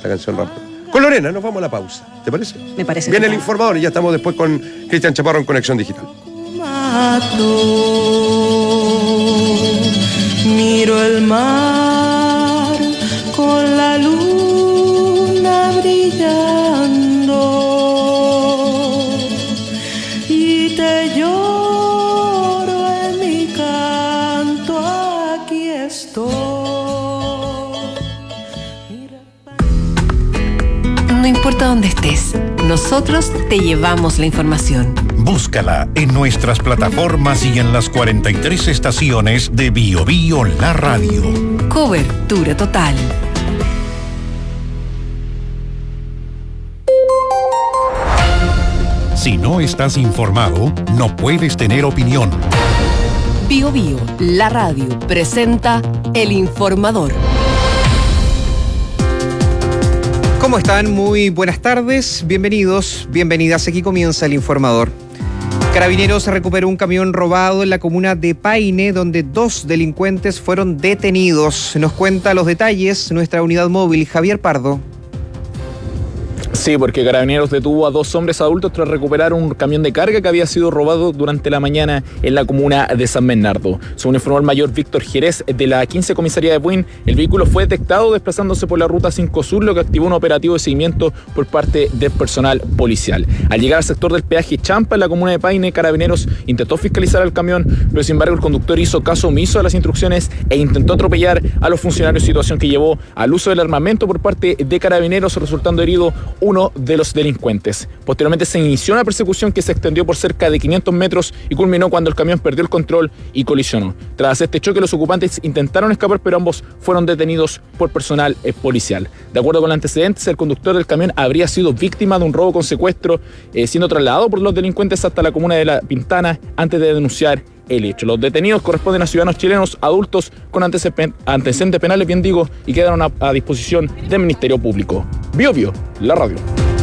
esta canción rápido. Con Lorena, nos vamos a la pausa. ¿Te parece? Me parece. Viene el informador y ya estamos después con Cristian Chaparro en Conexión Digital. Miro el mar con la luna brillando y te lloro en mi canto, aquí estoy. No importa dónde estés, nosotros te llevamos la información. Búscala en nuestras plataformas y en las 43 estaciones de Bio Bio La Radio. Cobertura total. Si no estás informado, no puedes tener opinión. Bio Bio La Radio presenta El Informador. ¿Cómo están? Muy buenas tardes, bienvenidos, bienvenidas. Aquí comienza El Informador. Carabineros recuperó un camión robado en la comuna de Paine, donde 2 delincuentes fueron detenidos. Nos cuenta los detalles nuestra unidad móvil, Javier Pardo. Sí, porque Carabineros detuvo a 2 hombres adultos tras recuperar un camión de carga que había sido robado durante la mañana en la comuna de San Bernardo. Según informó el mayor Víctor Jerez de la 15 Comisaría de Buin, el vehículo fue detectado desplazándose por la ruta 5 Sur, lo que activó un operativo de seguimiento por parte del personal policial. Al llegar al sector del peaje Champa en la comuna de Paine, Carabineros intentó fiscalizar el camión, pero sin embargo el conductor hizo caso omiso a las instrucciones e intentó atropellar a los funcionarios, situación que llevó al uso del armamento por parte de Carabineros, resultando herido uno de los delincuentes. Posteriormente se inició una persecución que se extendió por cerca de 500 metros y culminó cuando el camión perdió el control y colisionó. Tras este choque, los ocupantes intentaron escapar, pero ambos fueron detenidos por personal policial. De acuerdo con los antecedentes, el conductor del camión habría sido víctima de un robo con secuestro, siendo trasladado por los delincuentes hasta la comuna de La Pintana antes de denunciar el hecho. Los detenidos corresponden a ciudadanos chilenos adultos con antecedentes penales, y quedaron a disposición del Ministerio Público. Bio Bio, la radio.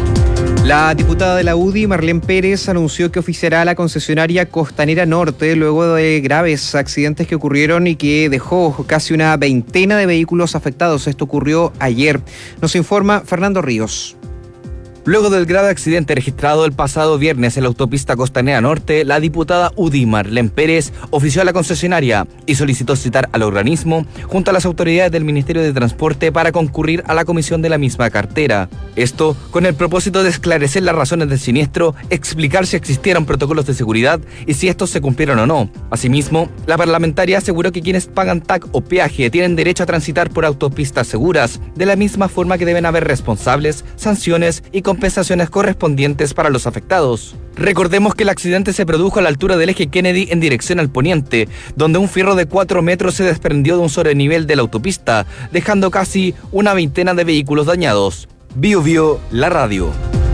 La diputada de la UDI, Marlene Pérez, anunció que oficiará a la concesionaria Costanera Norte luego de graves accidentes que ocurrieron y que dejó casi una veintena de vehículos afectados. Esto ocurrió ayer. Nos informa Fernando Ríos. Luego del grave accidente registrado el pasado viernes en la autopista Costanera Norte, la diputada UDI Marlene Pérez ofició a la concesionaria y solicitó citar al organismo junto a las autoridades del Ministerio de Transporte para concurrir a la comisión de la misma cartera. Esto con el propósito de esclarecer las razones del siniestro, explicar si existieron protocolos de seguridad y si estos se cumplieron o no. Asimismo, la parlamentaria aseguró que quienes pagan TAC o peaje tienen derecho a transitar por autopistas seguras, de la misma forma que deben haber responsables, sanciones y compensaciones correspondientes para los afectados. Recordemos que el accidente se produjo a la altura del eje Kennedy en dirección al poniente, donde un fierro de 4 metros se desprendió de un sobrenivel de la autopista, dejando casi una veintena de vehículos dañados. Bio Bio, la radio.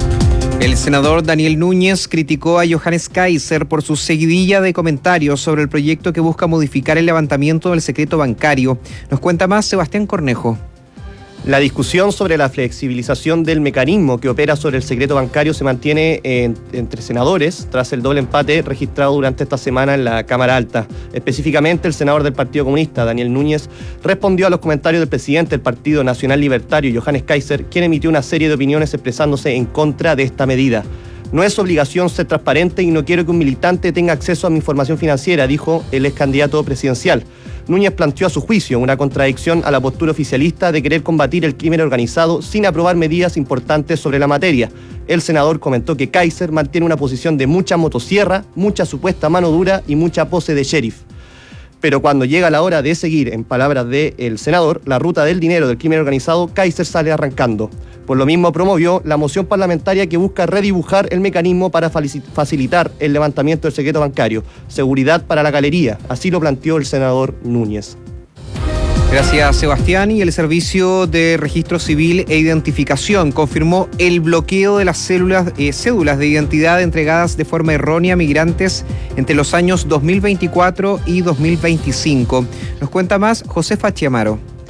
El senador Daniel Núñez criticó a Johannes Kaiser por su seguidilla de comentarios sobre el proyecto que busca modificar el levantamiento del secreto bancario. Nos cuenta más Sebastián Cornejo. La discusión sobre la flexibilización del mecanismo que opera sobre el secreto bancario se mantiene entre senadores tras el doble empate registrado durante esta semana en la Cámara Alta. Específicamente, el senador del Partido Comunista, Daniel Núñez, respondió a los comentarios del presidente del Partido Nacional Libertario, Johannes Kaiser, quien emitió una serie de opiniones expresándose en contra de esta medida. No es obligación ser transparente y no quiero que un militante tenga acceso a mi información financiera, dijo el ex candidato presidencial. Núñez planteó a su juicio una contradicción a la postura oficialista de querer combatir el crimen organizado sin aprobar medidas importantes sobre la materia. El senador comentó que Kaiser mantiene una posición de mucha motosierra, mucha supuesta mano dura y mucha pose de sheriff. Pero cuando llega la hora de seguir, en palabras del senador, la ruta del dinero del crimen organizado, Kaiser sale arrancando. Por lo mismo promovió la moción parlamentaria que busca redibujar el mecanismo para facilitar el levantamiento del secreto bancario. Seguridad para la galería, así lo planteó el senador Núñez. Gracias, Sebastián. Y el Servicio de Registro Civil e Identificación confirmó el bloqueo de las cédulas de identidad entregadas de forma errónea a migrantes entre los años 2024 y 2025. Nos cuenta más Josefa Chiamaro.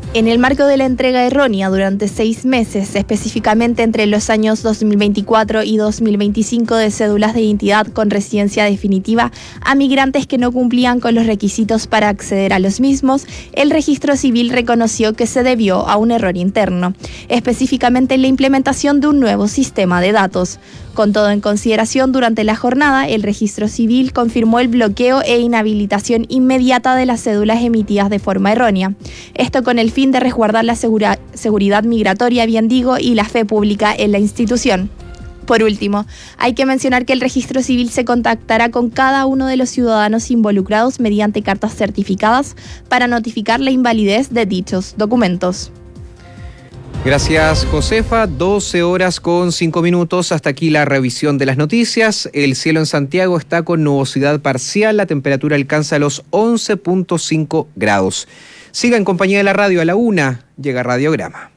En el marco de la entrega errónea durante 6 meses, específicamente entre los años 2024 y 2025, de cédulas de identidad con residencia definitiva a migrantes que no cumplían con los requisitos para acceder a los mismos, el Registro Civil reconoció que se debió a un error interno, específicamente en la implementación de un nuevo sistema de datos. Con todo en consideración, durante la jornada, el Registro Civil confirmó el bloqueo e inhabilitación inmediata de las cédulas emitidas de forma errónea. Esto con el fin de resguardar la seguridad migratoria, bien digo, y la fe pública en la institución. Por último, hay que mencionar que el Registro Civil se contactará con cada uno de los ciudadanos involucrados mediante cartas certificadas para notificar la invalidez de dichos documentos. Gracias, Josefa. 12 horas con 5 minutos. Hasta aquí la revisión de las noticias. El cielo en Santiago está con nubosidad parcial. La temperatura alcanza los 11.5 grados. Siga en compañía de la radio. A la 1 llega Radiograma.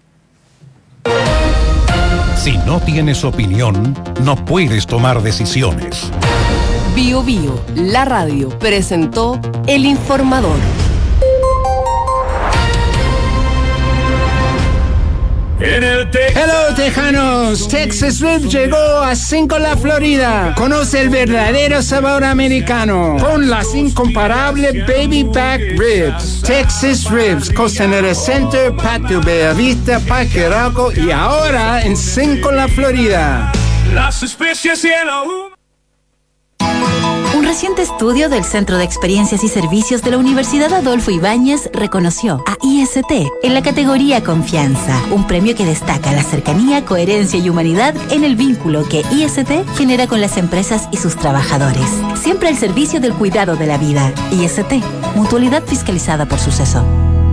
Si no tienes opinión, no puedes tomar decisiones. Bio Bio, la radio, presentó El Informador. Hello, tejanos. Texas Ribs llegó a Cinco-La, Florida. Conoce el verdadero sabor americano con las incomparables Baby Back Ribs. Texas Ribs, Costanera Center, Patio Bella Vista, Parque Arauco y ahora en Cinco-La, Florida. Las especies y el Un reciente estudio del Centro de Experiencias y Servicios de la Universidad Adolfo Ibáñez reconoció a IST en la categoría Confianza, un premio que destaca la cercanía, coherencia y humanidad en el vínculo que IST genera con las empresas y sus trabajadores. Siempre al servicio del cuidado de la vida. IST, mutualidad fiscalizada por Suceso.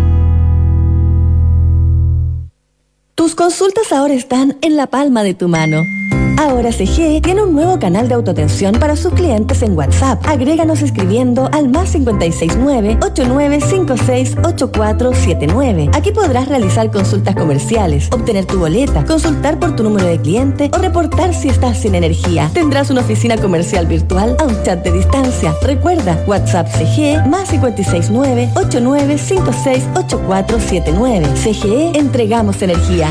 Tus consultas ahora están en la palma de tu mano. Ahora CGE tiene un nuevo canal de autoatención para sus clientes en WhatsApp. Agréganos escribiendo al +569 8956 8479. Aquí podrás realizar consultas comerciales, obtener tu boleta, consultar por tu número de cliente o reportar si estás sin energía. Tendrás una oficina comercial virtual a un chat de distancia. Recuerda, WhatsApp CGE +569 8956 8479. CGE, entregamos energía.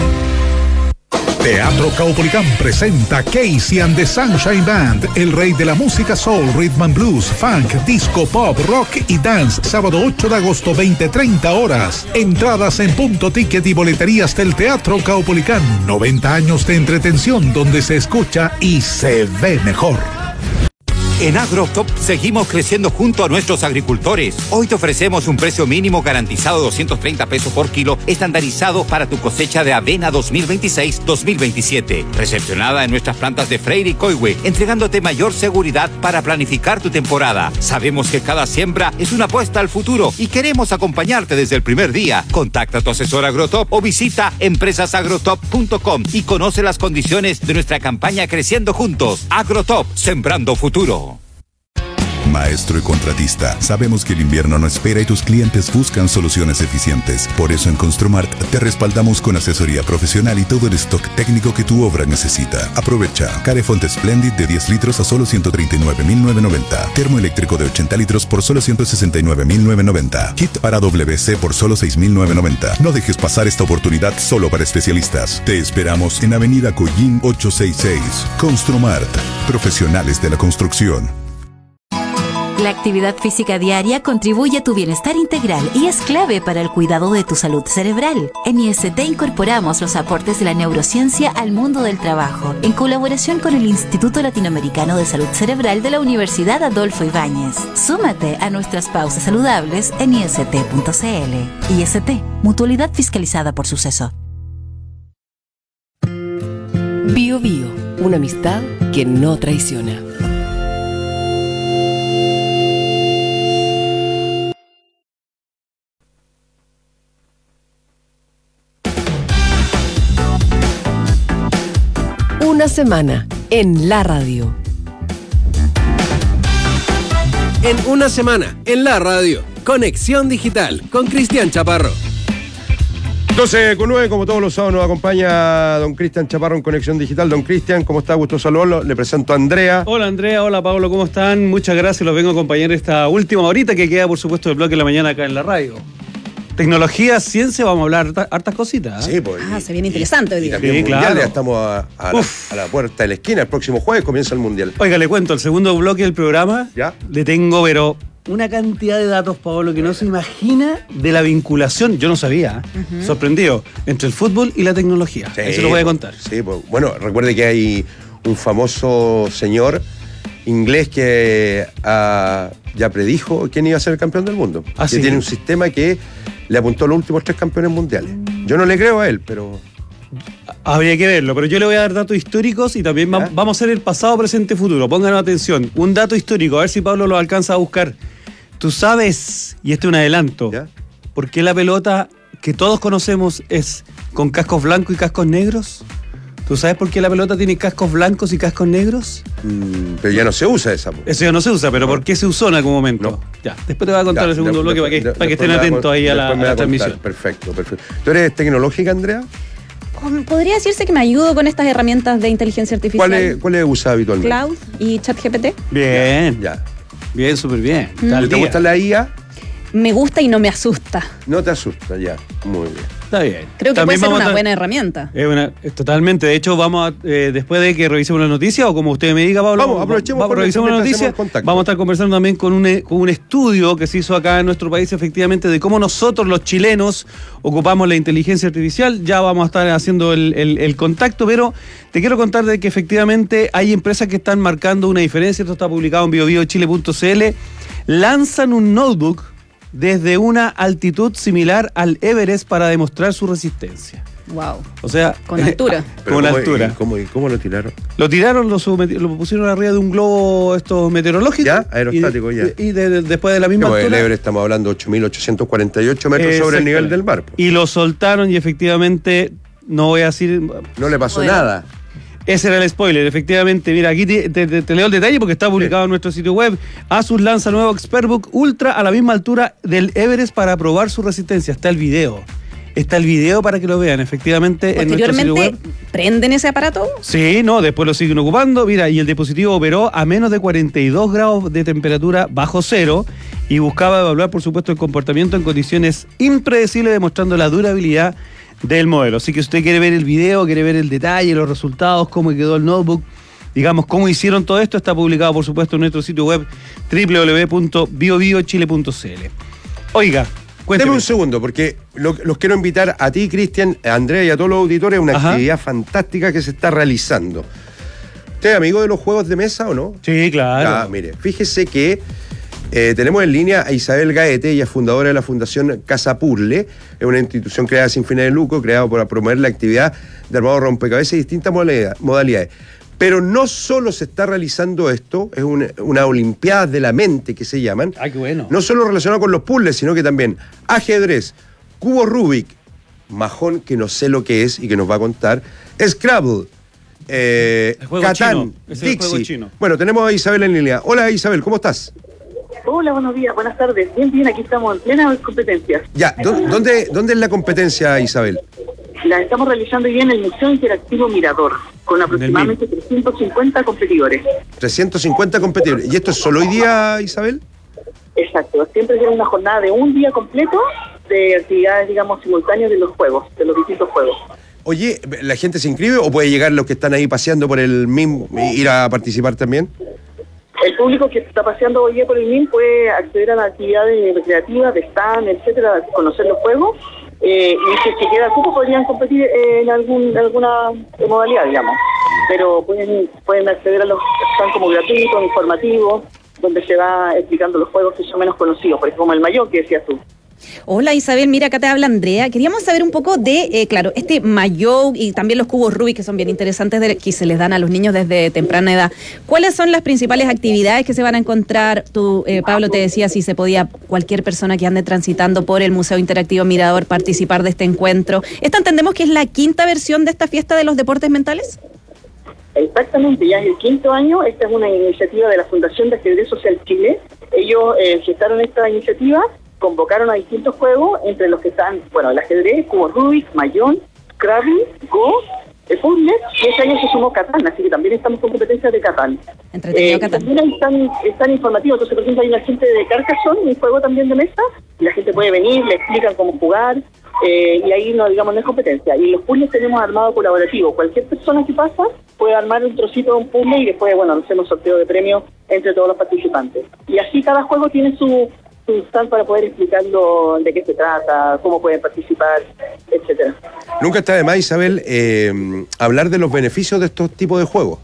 Teatro Caupolicán presenta Casey and the Sunshine Band, el rey de la música soul, rhythm and blues, funk, disco, pop, rock y dance. Sábado 8 de agosto, 20-30 horas. Entradas en Punto Ticket y boleterías del Teatro Caupolicán. 90 años de entretención donde se escucha y se ve mejor. En AgroTop seguimos creciendo junto a nuestros agricultores. Hoy te ofrecemos un precio mínimo garantizado de 230 pesos por kilo, estandarizado para tu cosecha de avena 2026-2027. Recepcionada en nuestras plantas de Freire y Coihue, entregándote mayor seguridad para planificar tu temporada. Sabemos que cada siembra es una apuesta al futuro y queremos acompañarte desde el primer día. Contacta a tu asesor AgroTop o visita empresasagrotop.com y conoce las condiciones de nuestra campaña Creciendo Juntos. AgroTop, sembrando futuro. Maestro y contratista, sabemos que el invierno no espera y tus clientes buscan soluciones eficientes. Por eso en Construmart te respaldamos con asesoría profesional y todo el stock técnico que tu obra necesita. Aprovecha Carefont Splendid de 10 litros a solo 139.990. Termoeléctrico de 80 litros por solo 169.990. Kit para WC por solo 6.990. No dejes pasar esta oportunidad solo para especialistas. Te esperamos en Avenida Collín 866. Construmart, profesionales de la construcción. La actividad física diaria contribuye a tu bienestar integral y es clave para el cuidado de tu salud cerebral. En IST incorporamos los aportes de la neurociencia al mundo del trabajo, en colaboración con el Instituto Latinoamericano de Salud Cerebral de la Universidad Adolfo Ibáñez. Súmate a nuestras pausas saludables en ist.cl. IST, mutualidad fiscalizada por Suceso. Bio Bio, una amistad que no traiciona. Una semana en la radio. En una semana en la radio, Conexión Digital con Cristian Chaparro. 12:09, como todos los sábados nos acompaña don Cristian Chaparro en Conexión Digital. Don Cristian, ¿cómo está? Gusto saludarlo. Le presento a Andrea. Hola Andrea, hola Pablo, ¿cómo están? Muchas gracias, los vengo a acompañar esta última horita que queda, por supuesto, del bloque de la mañana acá en la radio. tecnología, ciencia, vamos a hablar hartas cositas. Sí, pues. Se viene interesante hoy día. También Sí, mundial, claro. ya estamos a la puerta de la esquina. El próximo jueves comienza el mundial. Oiga, le cuento, el segundo bloque del programa, ¿Ya? le tengo, pero una cantidad de datos, Pablo, que no se imagina de la vinculación, yo no sabía, sorprendido, entre el fútbol y la tecnología. Sí, Eso lo voy a contar. Sí, pues. Bueno, recuerde que hay un famoso señor inglés que ya predijo quién iba a ser el campeón del mundo. ¿Ah, que sí? tiene un sistema que le apuntó a los últimos 3 campeones mundiales. Yo no le creo a él, pero... Habría que verlo, pero yo le voy a dar datos históricos y también vamos a hacer el pasado, presente, futuro. Pónganos atención. Un dato histórico, a ver si Pablo lo alcanza a buscar. Tú sabes, y este es un adelanto, ¿por qué la pelota que todos conocemos es con cascos blancos y cascos negros? ¿Tú sabes por qué la pelota tiene cascos blancos y cascos negros? Pero ya no se usa esa. Eso ya no se usa, pero ¿por qué se usó en algún momento? No. Ya, después te voy a contar el segundo bloque para que estén atentos ahí a la transmisión. Perfecto. ¿Tú eres tecnológica, Andrea? Podría decirse que me ayudo con estas herramientas de inteligencia artificial. ¿Cuál usas habitualmente? Cloud y ChatGPT. Bien. Ya. Bien, súper bien. ¿Te gusta la IA? Me gusta y no me asusta. No te asusta, ya. Muy bien. Está bien. Creo que También puede ser una vamos a- buena herramienta. Totalmente. De hecho, vamos después de que revisemos la noticia, o como usted me diga, Pablo, Vamos, aprovechemos revisemos la mientras noticia. hacemos el contacto. Vamos a estar conversando también con un estudio que se hizo acá en nuestro país, efectivamente, de cómo nosotros, los chilenos, ocupamos la inteligencia artificial. Ya vamos a estar haciendo el contacto, pero te quiero contar de que efectivamente hay empresas que están marcando una diferencia. Esto está publicado en biobiochile.cl. Lanzan un notebook desde una altitud similar al Everest para demostrar su resistencia. Wow. O sea, Con altura. Con altura. ¿Cómo lo tiraron? Lo tiraron, lo pusieron arriba de un globo meteorológico. Ya, aerostático, ya. Y después de la misma El altura. Everest estamos hablando de 8.848 metros sobre el nivel del mar. Y lo soltaron y efectivamente, no voy a decir... No le pasó nada. Ese era el spoiler, efectivamente. Mira, aquí te leo el detalle porque está publicado en nuestro sitio web. Asus lanza nuevo ExpertBook Ultra a la misma altura del Everest para probar su resistencia. Está el video. Está el video para que lo vean, efectivamente, en nuestro sitio web. Posteriormente, ¿prenden ese aparato? Sí, no, después lo siguen ocupando. Mira, y el dispositivo operó a menos de 42 grados de temperatura bajo cero y buscaba evaluar, por supuesto, el comportamiento en condiciones impredecibles, demostrando la durabilidad del modelo. Así que si usted quiere ver el video, quiere ver el detalle, los resultados, cómo quedó el notebook, digamos, cómo hicieron todo esto, está publicado, por supuesto, en nuestro sitio web www.biobiochile.cl. Oiga, cuénteme. Deme un segundo, porque los quiero invitar a ti, Cristian, a Andrea y a todos los auditores a una actividad fantástica que se está realizando. ¿Usted es amigo de los juegos de mesa o no? Sí, claro. Mire, fíjese que tenemos en línea a Isabel Gaete, ella es fundadora de la Fundación Casa Puzzle, es una institución creada sin fines de lucro, creada para promover la actividad de armado rompecabezas y distintas modalidades. Pero no solo se está realizando esto, es una Olimpiadas de la Mente que se llaman. Ah, qué bueno. No solo relacionado con los puzzles, sino que también ajedrez, cubo Rubik, majón que no sé lo que es y que nos va a contar, Scrabble, juego Catán, chino, es el juego Dixie. chino. Bueno, tenemos a Isabel en línea. Hola Isabel, ¿cómo estás? Hola, buenos días, buenas tardes. Bien, aquí estamos en plena competencia. Ya, ¿dónde es la competencia, Isabel? La estamos realizando hoy día en el Museo Interactivo Mirador, con aproximadamente 350 competidores. 350 competidores. ¿Y esto es solo hoy día, Isabel? Exacto, siempre tiene una jornada de un día completo de actividades, digamos, simultáneas de los juegos, de los distintos juegos. Oye, ¿la gente se inscribe o puede llegar los que están ahí paseando por el MIM e ir a participar también? El público que está paseando hoy día por el MIM puede acceder a las actividades recreativas, de stand, etcétera, conocer los juegos. Y si es que queda cupo podrían competir en alguna modalidad, digamos. Pero pueden acceder a los stands como gratuitos, informativos, donde se va explicando los juegos que son menos conocidos, por ejemplo, como el Mahjong que decías tú. Hola Isabel, mira, acá te habla Andrea. Queríamos saber un poco de, claro, este Mahjong y también los cubos Rubik, que son bien interesantes, que se les dan a los niños desde temprana edad. ¿Cuáles son las principales actividades que se van a encontrar? Tú, Pablo, te decía si se podía cualquier persona que ande transitando por el Museo Interactivo Mirador participar de este encuentro. ¿Esta entendemos que es la quinta versión de esta fiesta de los deportes mentales? Exactamente, ya es el 5º año. Esta es una iniciativa de la Fundación de Ajedrez Social Chile. Ellos gestaron esta iniciativa, convocaron a distintos juegos, entre los que están, bueno, el ajedrez, cubo Rubik, Mahjong, Scrabble, Go puzzles, y este año se sumó Catán, así que también estamos con competencias de Catán. Entretenido Catán. También están informativos, entonces por ejemplo hay una gente de Carcassonne, un juego también de mesa, y la gente puede venir, le explican cómo jugar, y ahí no es competencia. Y los puzzles tenemos armado colaborativo, cualquier persona que pasa puede armar un trocito de un puzzle y después, hacemos sorteo de premios entre todos los participantes. Y así cada juego tiene su stand para poder explicarlo de qué se trata, cómo pueden participar, etcétera. Nunca está de más, Isabel, hablar de los beneficios de estos tipos de juegos.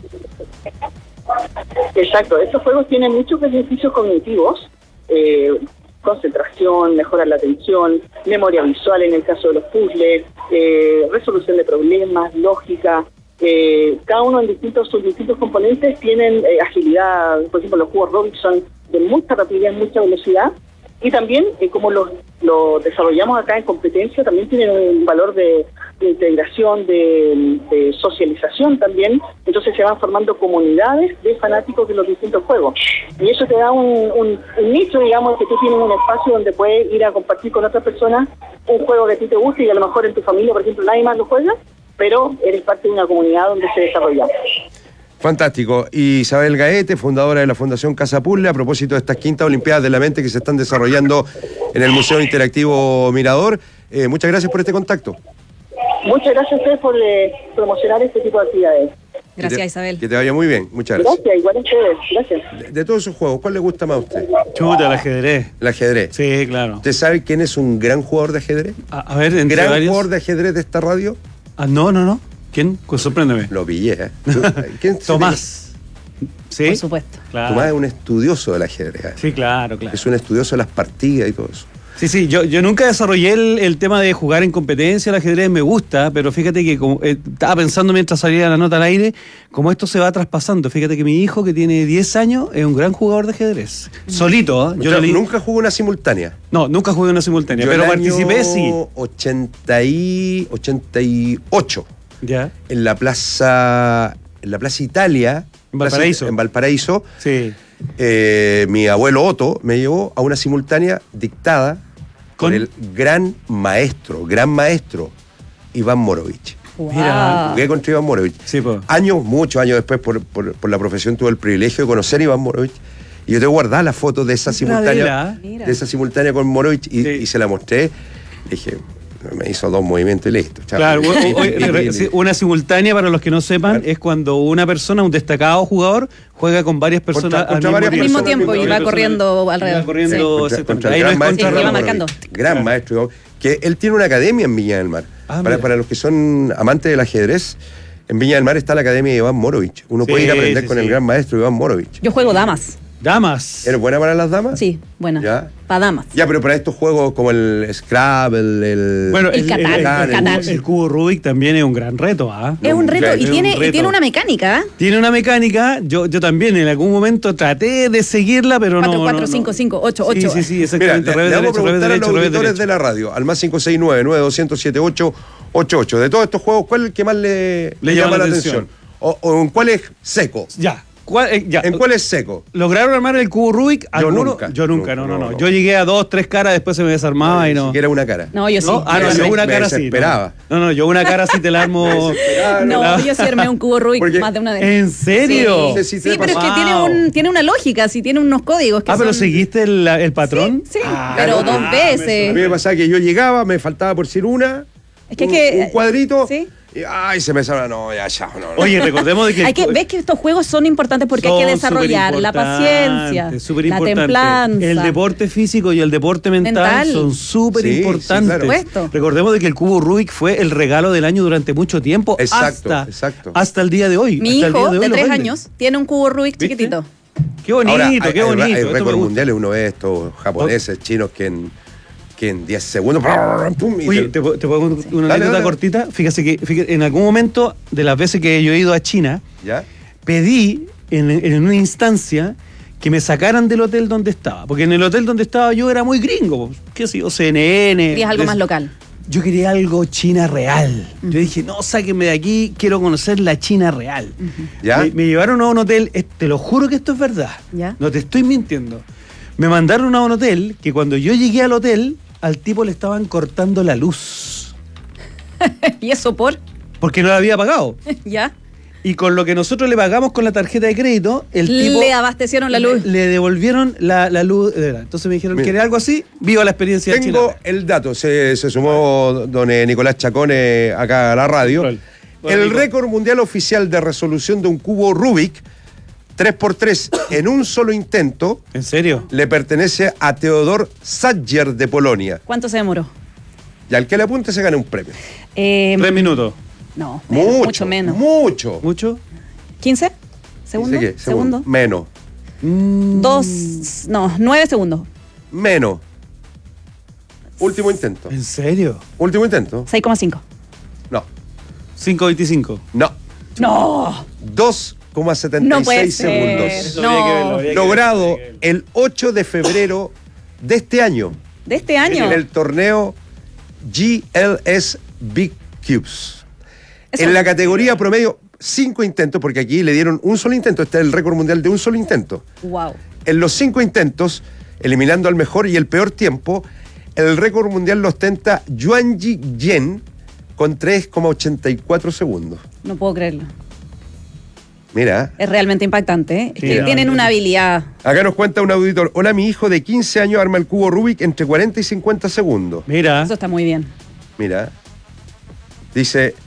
Exacto, estos juegos tienen muchos beneficios cognitivos, concentración, mejorar la atención, memoria visual en el caso de los puzzles, resolución de problemas, lógica. Cada uno en sus distintos componentes tienen agilidad. Por ejemplo, los cubos Rubik son de mucha rapidez, mucha velocidad, y también como lo desarrollamos acá en competencia, también tienen un valor de integración, de socialización también. Entonces se van formando comunidades de fanáticos de los distintos juegos, y eso te da un nicho, digamos, que tú tienes un espacio donde puedes ir a compartir con otras personas un juego que a ti te guste, y a lo mejor en tu familia, por ejemplo, nadie más lo juega, pero eres parte de una comunidad donde se desarrolla. Fantástico. Isabel Gaete, fundadora de la Fundación Casa Puzzle, a propósito de estas quintas Olimpiadas de la Mente que se están desarrollando en el Museo Interactivo Mirador, muchas gracias por este contacto. Muchas gracias a ustedes por promocionar este tipo de actividades. Gracias, Isabel. Que te vaya muy bien, muchas gracias. Gracias, igual a ustedes, gracias. De todos esos juegos, ¿cuál le gusta más a usted? Chuta, el ajedrez. El ajedrez. Sí, claro. ¿Usted sabe quién es un gran jugador de ajedrez? A ver, entre ¿Gran varios. jugador de ajedrez de esta radio? No. ¿Quién? Pues sorpréndeme. Lo pillé, ¿Quién? Tomás. ¿Sí? Por supuesto. Claro. Tomás es un estudioso del ajedrez. Sí, claro. Es un estudioso de las partidas y todo eso. Sí, yo nunca desarrollé el tema de jugar en competencia, el ajedrez me gusta, pero fíjate que como, estaba pensando mientras salía la nota al aire, como esto se va traspasando. Fíjate que mi hijo, que tiene 10 años, es un gran jugador de ajedrez. Solito, ¿eh? Nunca jugué una simultánea. No, nunca jugué una simultánea, pero participé, sí. 88. Ya. En la Plaza Italia. En Valparaíso. En Valparaíso. Sí. Mi abuelo Otto me llevó a una simultánea dictada con el gran maestro, Iván Morovich. Wow. Mira, jugué contra Iván Morovich. Sí, pues. Muchos años después, por la profesión, tuve el privilegio de conocer a Iván Morovich. Y yo tengo guardada la foto de esa simultánea, con Morovich, y se la mostré. Dije, me hizo 2 movimientos y listo. Claro, una simultánea, para los que no sepan, es cuando una persona, un destacado jugador, juega con varias personas al mismo tiempo y va corriendo alrededor. Va corriendo, contra el gran maestro, va marcando. Gran maestro, que él tiene una academia en Viña del Mar. Para los que son amantes del ajedrez, en Viña del Mar está la academia de Iván Morovich. Uno puede ir a aprender con el gran maestro Iván Morovich. Yo juego damas. ¿Damas? ¿Eres buena para las damas? Sí, buena. ¿Ya? Para damas. Ya, pero para estos juegos como el Scrabble, el cubo Rubik también es un gran reto, ¿ah? Es un reto, y tiene una mecánica. Tiene una mecánica. Yo también en algún momento traté de seguirla, pero 4, 4, 5, 5, 8, 8. Sí, exactamente. Mira, le vamos a preguntar a los auditores de la radio, al más 569-9207-888. De todos estos juegos, ¿cuál es el que más le llama la atención? ¿O en cuál es seco? Ya. ¿En cuál es seco? ¿Lograron armar el cubo Rubik? Yo nunca. Yo llegué a 2, 3 caras, después se me desarmaba y no. Ni siquiera una cara. No, yo sí. Yo una cara sí. No, yo una cara sí te la armo. No, yo sí armé un cubo Rubik más de una vez. ¿En serio? Sí, pero es que tiene una lógica, tiene unos códigos que pero ¿seguiste el patrón? Sí, pero 2 veces. A mí me pasaba que yo llegaba, me faltaba por decir una. Es que un cuadrito. Sí. Y se me sale, no. Oye, recordemos de que... ves que estos juegos son importantes porque hay que desarrollar la paciencia, la templanza. El deporte físico y el deporte mental son súper importantes. Claro. Recordemos de que el cubo Rubik fue el regalo del año durante mucho tiempo. Exacto. Hasta el día de hoy. Mi hijo de 3 años tiene un cubo Rubik chiquitito. Qué bonito, ahora, qué bonito. Hay récords mundiales, uno ve estos japoneses, chinos que en 10 segundos. Oye, ¿te pongo una anécdota cortita? Fíjate, en algún momento de las veces que yo he ido a China, pedí en una instancia que me sacaran del hotel donde estaba. Porque en el hotel donde estaba yo era muy gringo. ¿Qué sé yo? CNN. Querías algo más local. Yo quería algo China real. Yo dije, no, sáquenme de aquí, quiero conocer la China real. Me llevaron a un hotel, te lo juro que esto es verdad. No te estoy mintiendo. Me mandaron a un hotel que cuando yo llegué al hotel, al tipo le estaban cortando la luz. ¿Y eso por? porque no la había pagado. ¿Ya? Y con lo que nosotros le pagamos con la tarjeta de crédito, el tipo... Le abastecieron la luz. Le devolvieron la luz. Entonces me dijeron, ¿quiere algo así? Viva la experiencia Tengo chilena. el dato, se sumó don Nicolás Chacón acá a la radio. El récord mundial oficial de resolución de un cubo Rubik, 3x3 en un solo intento. ¿En serio? Le pertenece a Teodor Sadger de Polonia. ¿Cuánto se demoró? Y al que le apunte se gana un premio. 3 minutos. No, mucho menos. Mucho. ¿Mucho? ¿15 segundos? Dice que, ¿Segundo? Menos. 9 segundos. Menos. Último intento. ¿En serio? Último intento. 6,5. No. 5.25. No. No. 2,76 No puede segundos. ser. No. Logrado el 8 de febrero de este año. ¿De este año? En el torneo GLS Big Cubes. En la categoría promedio, 5 intentos, porque aquí le dieron un solo intento. Este es el récord mundial de un solo intento. Wow. En los 5 intentos, eliminando al mejor y el peor tiempo, el récord mundial lo ostenta Yuanji Yen con 3,84 segundos. No puedo creerlo. Mira. Es realmente impactante, ¿eh? Es Sí, que tienen una habilidad. Acá nos cuenta un auditor. Hola, mi hijo de 15 años arma el cubo Rubik entre 40 y 50 segundos. Mira. Eso está muy bien. Mira. Dice,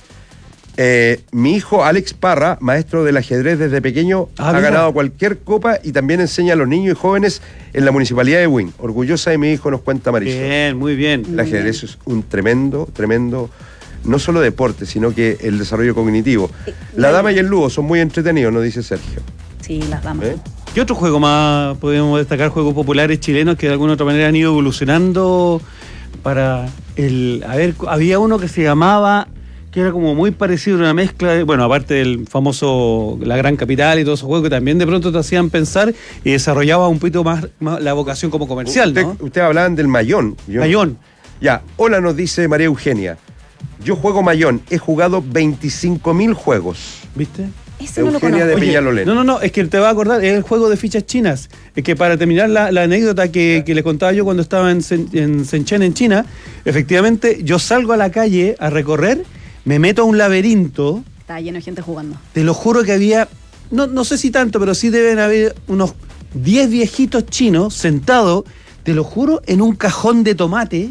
mi hijo Alex Parra, maestro del ajedrez desde pequeño, ha mira. ganado cualquier copa y también enseña a los niños y jóvenes en la municipalidad de Buin. Orgullosa de mi hijo, nos cuenta Marisol. Bien, muy bien. El ajedrez es un tremendo, no solo deporte, sino que el desarrollo cognitivo. La dama y el ludo son muy entretenidos, nos dice Sergio. Sí, las damas. ¿Qué otro juego más podemos destacar? Juegos populares chilenos que de alguna u otra manera han ido evolucionando para el... A ver, había uno que se llamaba... que era como muy parecido a una mezcla de, bueno, aparte del famoso La Gran Capital y todos esos juegos que también de pronto te hacían pensar y desarrollaba un poquito más la vocación como comercial, ¿no? Ustedes hablaban del Mayón. Mayón. Ya, hola, nos dice María Eugenia. Yo juego Mayón, he jugado 25.000 juegos. ¿Viste? Ese no lo Eugenia de conozco. Peñalolén. No, es que te va a acordar, es el juego de fichas chinas. Es que para terminar la anécdota que le contaba yo cuando estaba en Shenzhen, en China, efectivamente yo salgo a la calle a recorrer, me meto a un laberinto. Está lleno de gente jugando. Te lo juro que había, no sé si tanto, pero sí deben haber unos 10 viejitos chinos sentados, te lo juro, en un cajón de tomate,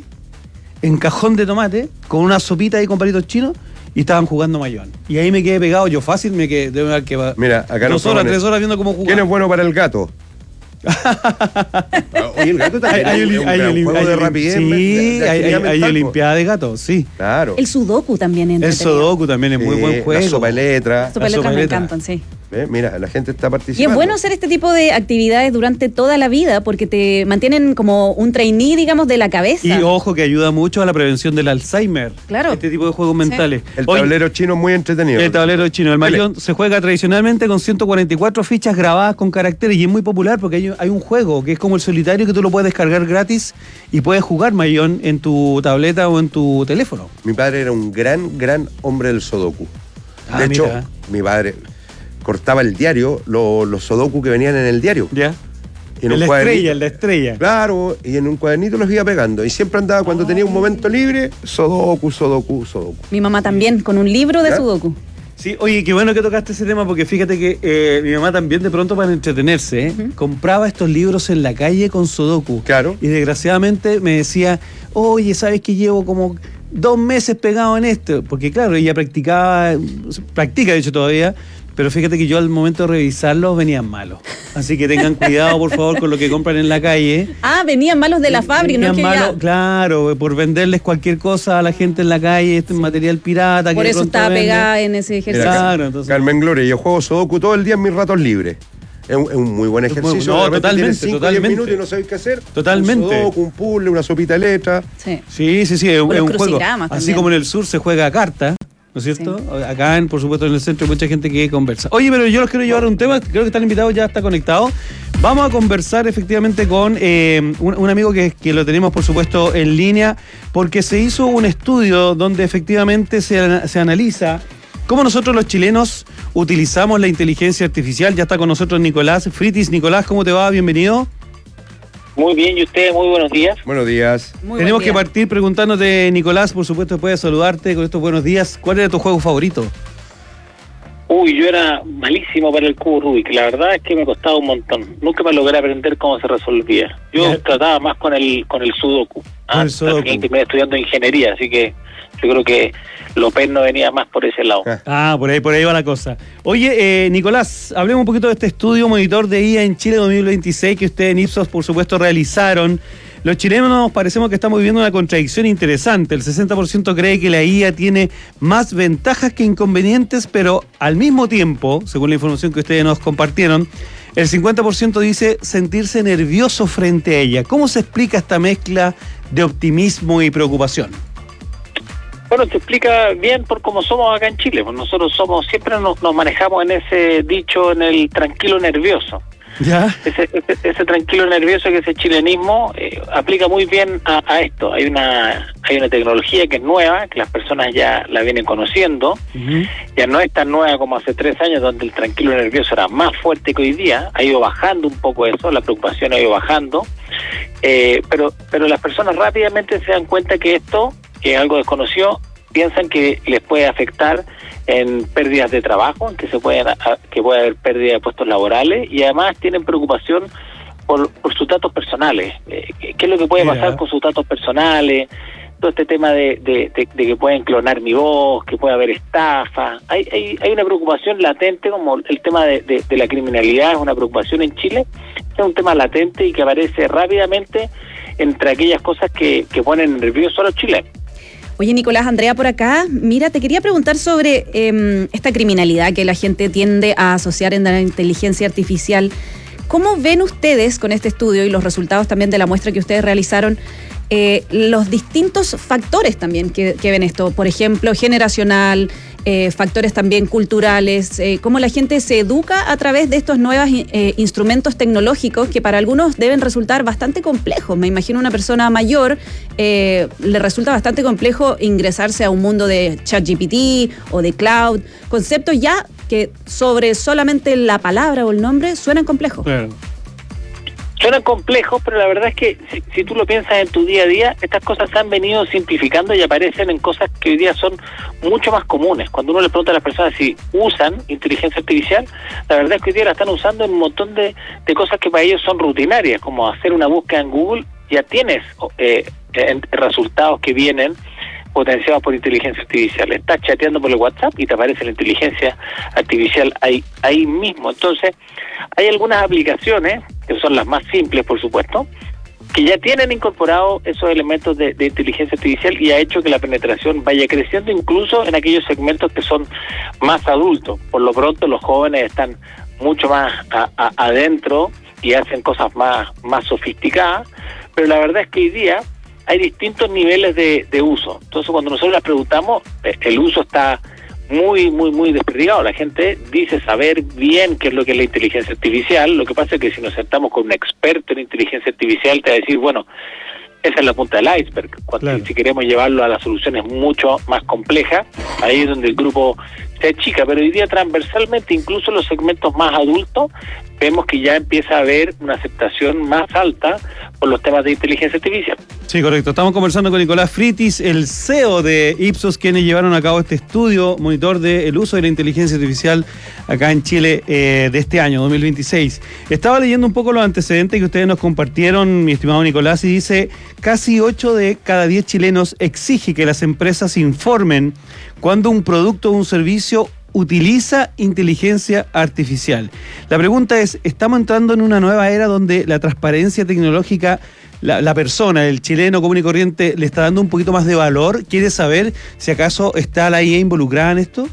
con una sopita ahí con palitos chinos, y estaban jugando Mayón. Y ahí me quedé pegado, yo fácil me quedé, debe haber que Mira, acá 2 horas, 3 horas viendo cómo jugar. ¿Quién es bueno para el gato? Oye, el gato también es un gran juego de rapidez. Sí, de agilidad hay mental, olimpiada de gatos, sí. Claro. El Sudoku también es El entretenido. Sudoku también es muy buen juego. La sopa de letras. Las sopa de letras me encantan, sí. Mira, la gente está Y participando. es bueno hacer este tipo de actividades durante toda la vida porque te mantienen como un trainee, digamos, de la cabeza. Y ojo que ayuda mucho a la prevención del Alzheimer. Claro. Este tipo de juegos mentales. El tablero chino es muy entretenido. El tablero chino. El Mayón se juega tradicionalmente con 144 fichas grabadas con caracteres y es muy popular porque hay un juego que es como el solitario que tú lo puedes descargar gratis y puedes jugar Mayón en tu tableta o en tu teléfono. Mi padre era un gran hombre del Sudoku. Ah, De hecho, mira. mi padre cortaba el diario, los Sudoku que venían en el diario. Ya. En el un cuadernito. la estrella. Claro, y en un cuadernito los iba pegando. Y siempre andaba, cuando tenía un momento libre, Sudoku. Mi mamá también, con un libro de ¿Ya? Sudoku. Sí, oye, qué bueno que tocaste ese tema porque fíjate que mi mamá también de pronto para entretenerse compraba estos libros en la calle con Sudoku. Claro. Y desgraciadamente me decía, oye, ¿sabes que llevo como 2 meses pegado en esto? Porque claro, ella practica de hecho todavía, pero fíjate que yo al momento de revisarlos venían malos. Así que tengan cuidado, por favor, con lo que compran en la calle. Ah, venían malos de la fábrica, no es que malos, ya... claro, por venderles cualquier cosa a la gente en la calle, este material pirata. Por que eso de pronto estaba venden. pegada en ese ejercicio. Mira, Claro, entonces- Carmen Gloria, yo juego Sudoku todo el día en mis ratos libres. Es un muy buen ejercicio. No, De repente tienes totalmente, 5 o 10 totalmente. minutos y no sabes qué hacer. Totalmente. Un Sudoku, un puzzle, una sopita de letras. Sí. Sí, es O un los juego. crucigramas Así también. como en el sur se juega a carta, ¿no es cierto? Acá, por supuesto, en el centro hay mucha gente que conversa. Oye, pero yo los quiero llevar a un tema, creo que están invitados, ya está conectado. Vamos a conversar efectivamente con un amigo que lo tenemos, por supuesto, en línea, porque se hizo un estudio donde efectivamente se analiza cómo nosotros los chilenos utilizamos la inteligencia artificial. Ya está con nosotros Nicolás Fritis. Nicolás, ¿cómo te va? Bienvenido. Muy bien, ¿y ustedes? Muy buenos días. Buenos días. Tenemos que partir preguntándote, Nicolás, por supuesto, después de saludarte con estos buenos días, ¿cuál era tu juego favorito? Uy, yo era malísimo para el cubo Rubik. La verdad es que me costaba un montón. Nunca me logré aprender cómo se resolvía. Yo trataba más con el Sudoku. Al final terminé estudiando ingeniería, así que yo creo que López no venía más por ese lado. Por ahí va la cosa. Oye, Nicolás, hablemos un poquito de este estudio monitor de IA en Chile 2026 que ustedes en Ipsos, por supuesto, realizaron. Los chilenos nos parecemos que estamos viviendo una contradicción interesante. El 60% cree que la IA tiene más ventajas que inconvenientes, pero al mismo tiempo, según la información que ustedes nos compartieron, el 50% dice sentirse nervioso frente a ella. ¿Cómo se explica esta mezcla de optimismo y preocupación? Bueno, se explica bien por cómo somos acá en Chile. Pues nosotros siempre nos manejamos en ese dicho, en el tranquilo nervioso. ¿Ya? Ese tranquilo nervioso, que ese chilenismo aplica muy bien a esto. Hay una tecnología que es nueva, que las personas ya la vienen conociendo. Ya no es tan nueva como hace 3 años, donde el tranquilo nervioso era más fuerte que hoy día. Ha ido bajando un poco eso, la preocupación ha ido bajando. Pero las personas rápidamente se dan cuenta que esto, que es algo desconocido, piensan que les puede afectar en pérdidas de trabajo, en que puede haber pérdida de puestos laborales, y además tienen preocupación por sus datos personales. ¿Qué es lo que puede pasar con sus datos personales? Todo este tema de que pueden clonar mi voz, que puede haber estafa. Hay una preocupación latente, como el tema de la criminalidad es una preocupación en Chile. Es un tema latente y que aparece rápidamente entre aquellas cosas que ponen nerviosos a los chilenos. Oye, Nicolás, Andrea por acá. Mira, te quería preguntar sobre esta criminalidad que la gente tiende a asociar en la inteligencia artificial. ¿Cómo ven ustedes con este estudio y los resultados también de la muestra que ustedes realizaron los distintos factores también que ven esto? Por ejemplo, generacional, factores también culturales, cómo la gente se educa a través de estos nuevos instrumentos tecnológicos que para algunos deben resultar bastante complejos. Me imagino una persona mayor le resulta bastante complejo ingresarse a un mundo de ChatGPT o de cloud, conceptos ya que sobre solamente la palabra o el nombre suenan complejos. Claro. Suenan complejos, pero la verdad es que si tú lo piensas en tu día a día, estas cosas se han venido simplificando y aparecen en cosas que hoy día son mucho más comunes. Cuando uno le pregunta a las personas si usan inteligencia artificial, la verdad es que hoy día la están usando en un montón de cosas que para ellos son rutinarias, como hacer una búsqueda en Google. Ya tienes resultados que vienen potenciados por inteligencia artificial. Estás chateando por el WhatsApp y te aparece la inteligencia artificial ahí mismo. Entonces, hay algunas aplicaciones, que son las más simples, por supuesto, que ya tienen incorporado esos elementos de inteligencia artificial y ha hecho que la penetración vaya creciendo incluso en aquellos segmentos que son más adultos. Por lo pronto, los jóvenes están mucho más adentro y hacen cosas más sofisticadas, pero la verdad es que hoy día hay distintos niveles de uso. Entonces, cuando nosotros les preguntamos, el uso está muy, muy, muy desperdigado. La gente dice saber bien qué es lo que es la inteligencia artificial. Lo que pasa es que si nos sentamos con un experto en inteligencia artificial, te va a decir, bueno, esa es la punta del iceberg. Claro. Si queremos llevarlo a las soluciones mucho más complejas, ahí es donde el grupo se achica. Pero hoy día transversalmente, incluso en los segmentos más adultos, vemos que ya empieza a haber una aceptación más alta por los temas de inteligencia artificial. Sí, correcto. Estamos conversando con Nicolás Fritis, el CEO de Ipsos, quienes llevaron a cabo este estudio monitor del uso de la inteligencia artificial acá en Chile de este año, 2026. Estaba leyendo un poco los antecedentes que ustedes nos compartieron, mi estimado Nicolás, y dice, casi 8 de cada 10 chilenos exige que las empresas informen cuando un producto o un servicio utiliza inteligencia artificial. La pregunta es, ¿estamos entrando en una nueva era donde la transparencia tecnológica, la persona, el chileno común y corriente, le está dando un poquito más de valor? ¿Quiere saber si acaso está la IA involucrada en esto?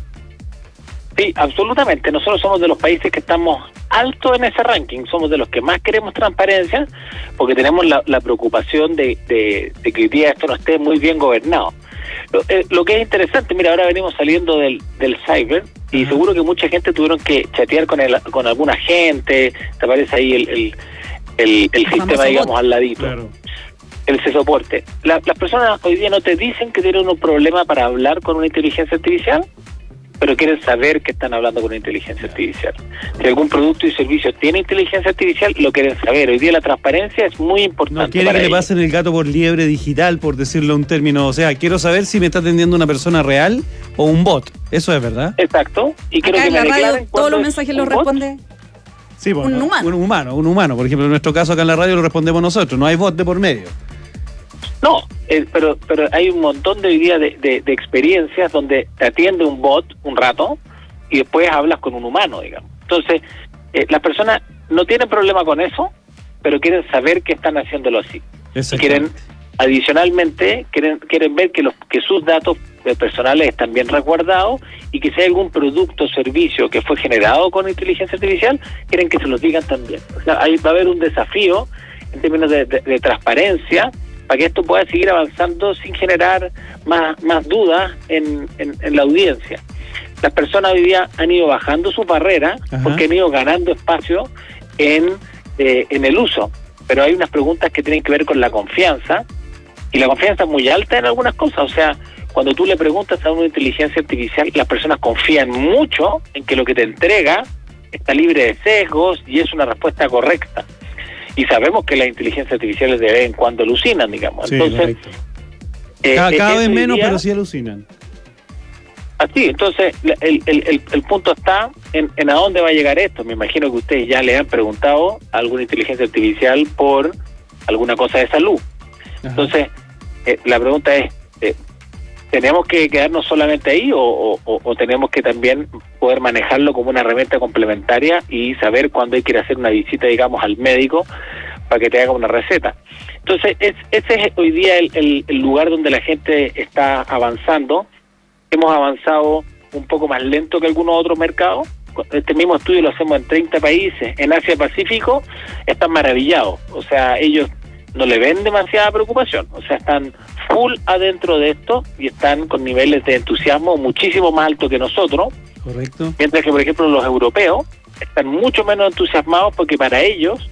Sí, absolutamente. Nosotros somos de los países que estamos alto en ese ranking. Somos de los que más queremos transparencia porque tenemos la preocupación de que hoy día esto no esté muy bien gobernado. Lo que es interesante, mira, ahora venimos saliendo del cyber y seguro que mucha gente tuvieron que chatear con alguna gente, te aparece ahí el sistema, digamos, al ladito. Claro. El soporte. Las personas hoy día no te dicen que tienen un problema para hablar con una inteligencia artificial, pero quieren saber que están hablando con inteligencia artificial. Si algún producto y servicio tiene inteligencia artificial, lo quieren saber. Hoy día la transparencia es muy importante. No quiere que le pasen el gato por liebre digital, por decirlo un término. O sea, quiero saber si me está atendiendo una persona real o un bot. Eso es verdad. Exacto. Y quiero Acá que en me la radio declaren todos los cuándo es mensajes un los bot. responde Sí, un humano. Un humano. Por ejemplo, en nuestro caso acá en la radio lo respondemos nosotros. No hay bot de por medio. No, pero hay un montón de hoy día de experiencias donde te atiende un bot un rato y después hablas con un humano, digamos. Entonces, las personas no tienen problema con eso, pero quieren saber que están haciéndolo así. Y quieren, adicionalmente, quieren ver que sus datos personales están bien resguardados y que si hay algún producto o servicio que fue generado con inteligencia artificial, quieren que se los digan también. O sea, ahí va a haber un desafío en términos de transparencia para que esto pueda seguir avanzando sin generar más dudas en la audiencia. Las personas hoy día han ido bajando sus barreras porque han ido ganando espacio en el uso, pero hay unas preguntas que tienen que ver con la confianza, y la confianza es muy alta en algunas cosas. O sea, cuando tú le preguntas a una inteligencia artificial, las personas confían mucho en que lo que te entrega está libre de sesgos y es una respuesta correcta. Y sabemos que las inteligencias artificiales de vez en cuando alucinan, digamos. Sí, entonces, cada vez menos, día, pero sí alucinan. Así, entonces el punto está en a dónde va a llegar esto. Me imagino que ustedes ya le han preguntado a alguna inteligencia artificial por alguna cosa de salud. Entonces, la pregunta es, ¿tenemos que quedarnos solamente ahí o tenemos que también poder manejarlo como una herramienta complementaria y saber cuándo hay que ir a hacer una visita, digamos, al médico para que te haga una receta? Entonces, ese es hoy día el lugar donde la gente está avanzando. Hemos avanzado un poco más lento que algunos otros mercados. Este mismo estudio lo hacemos en 30 países. En Asia-Pacífico están maravillados. O sea, ellos no le ven demasiada preocupación. O sea, están full adentro de esto y están con niveles de entusiasmo muchísimo más altos que nosotros. Correcto. Mientras que, por ejemplo, los europeos están mucho menos entusiasmados porque para ellos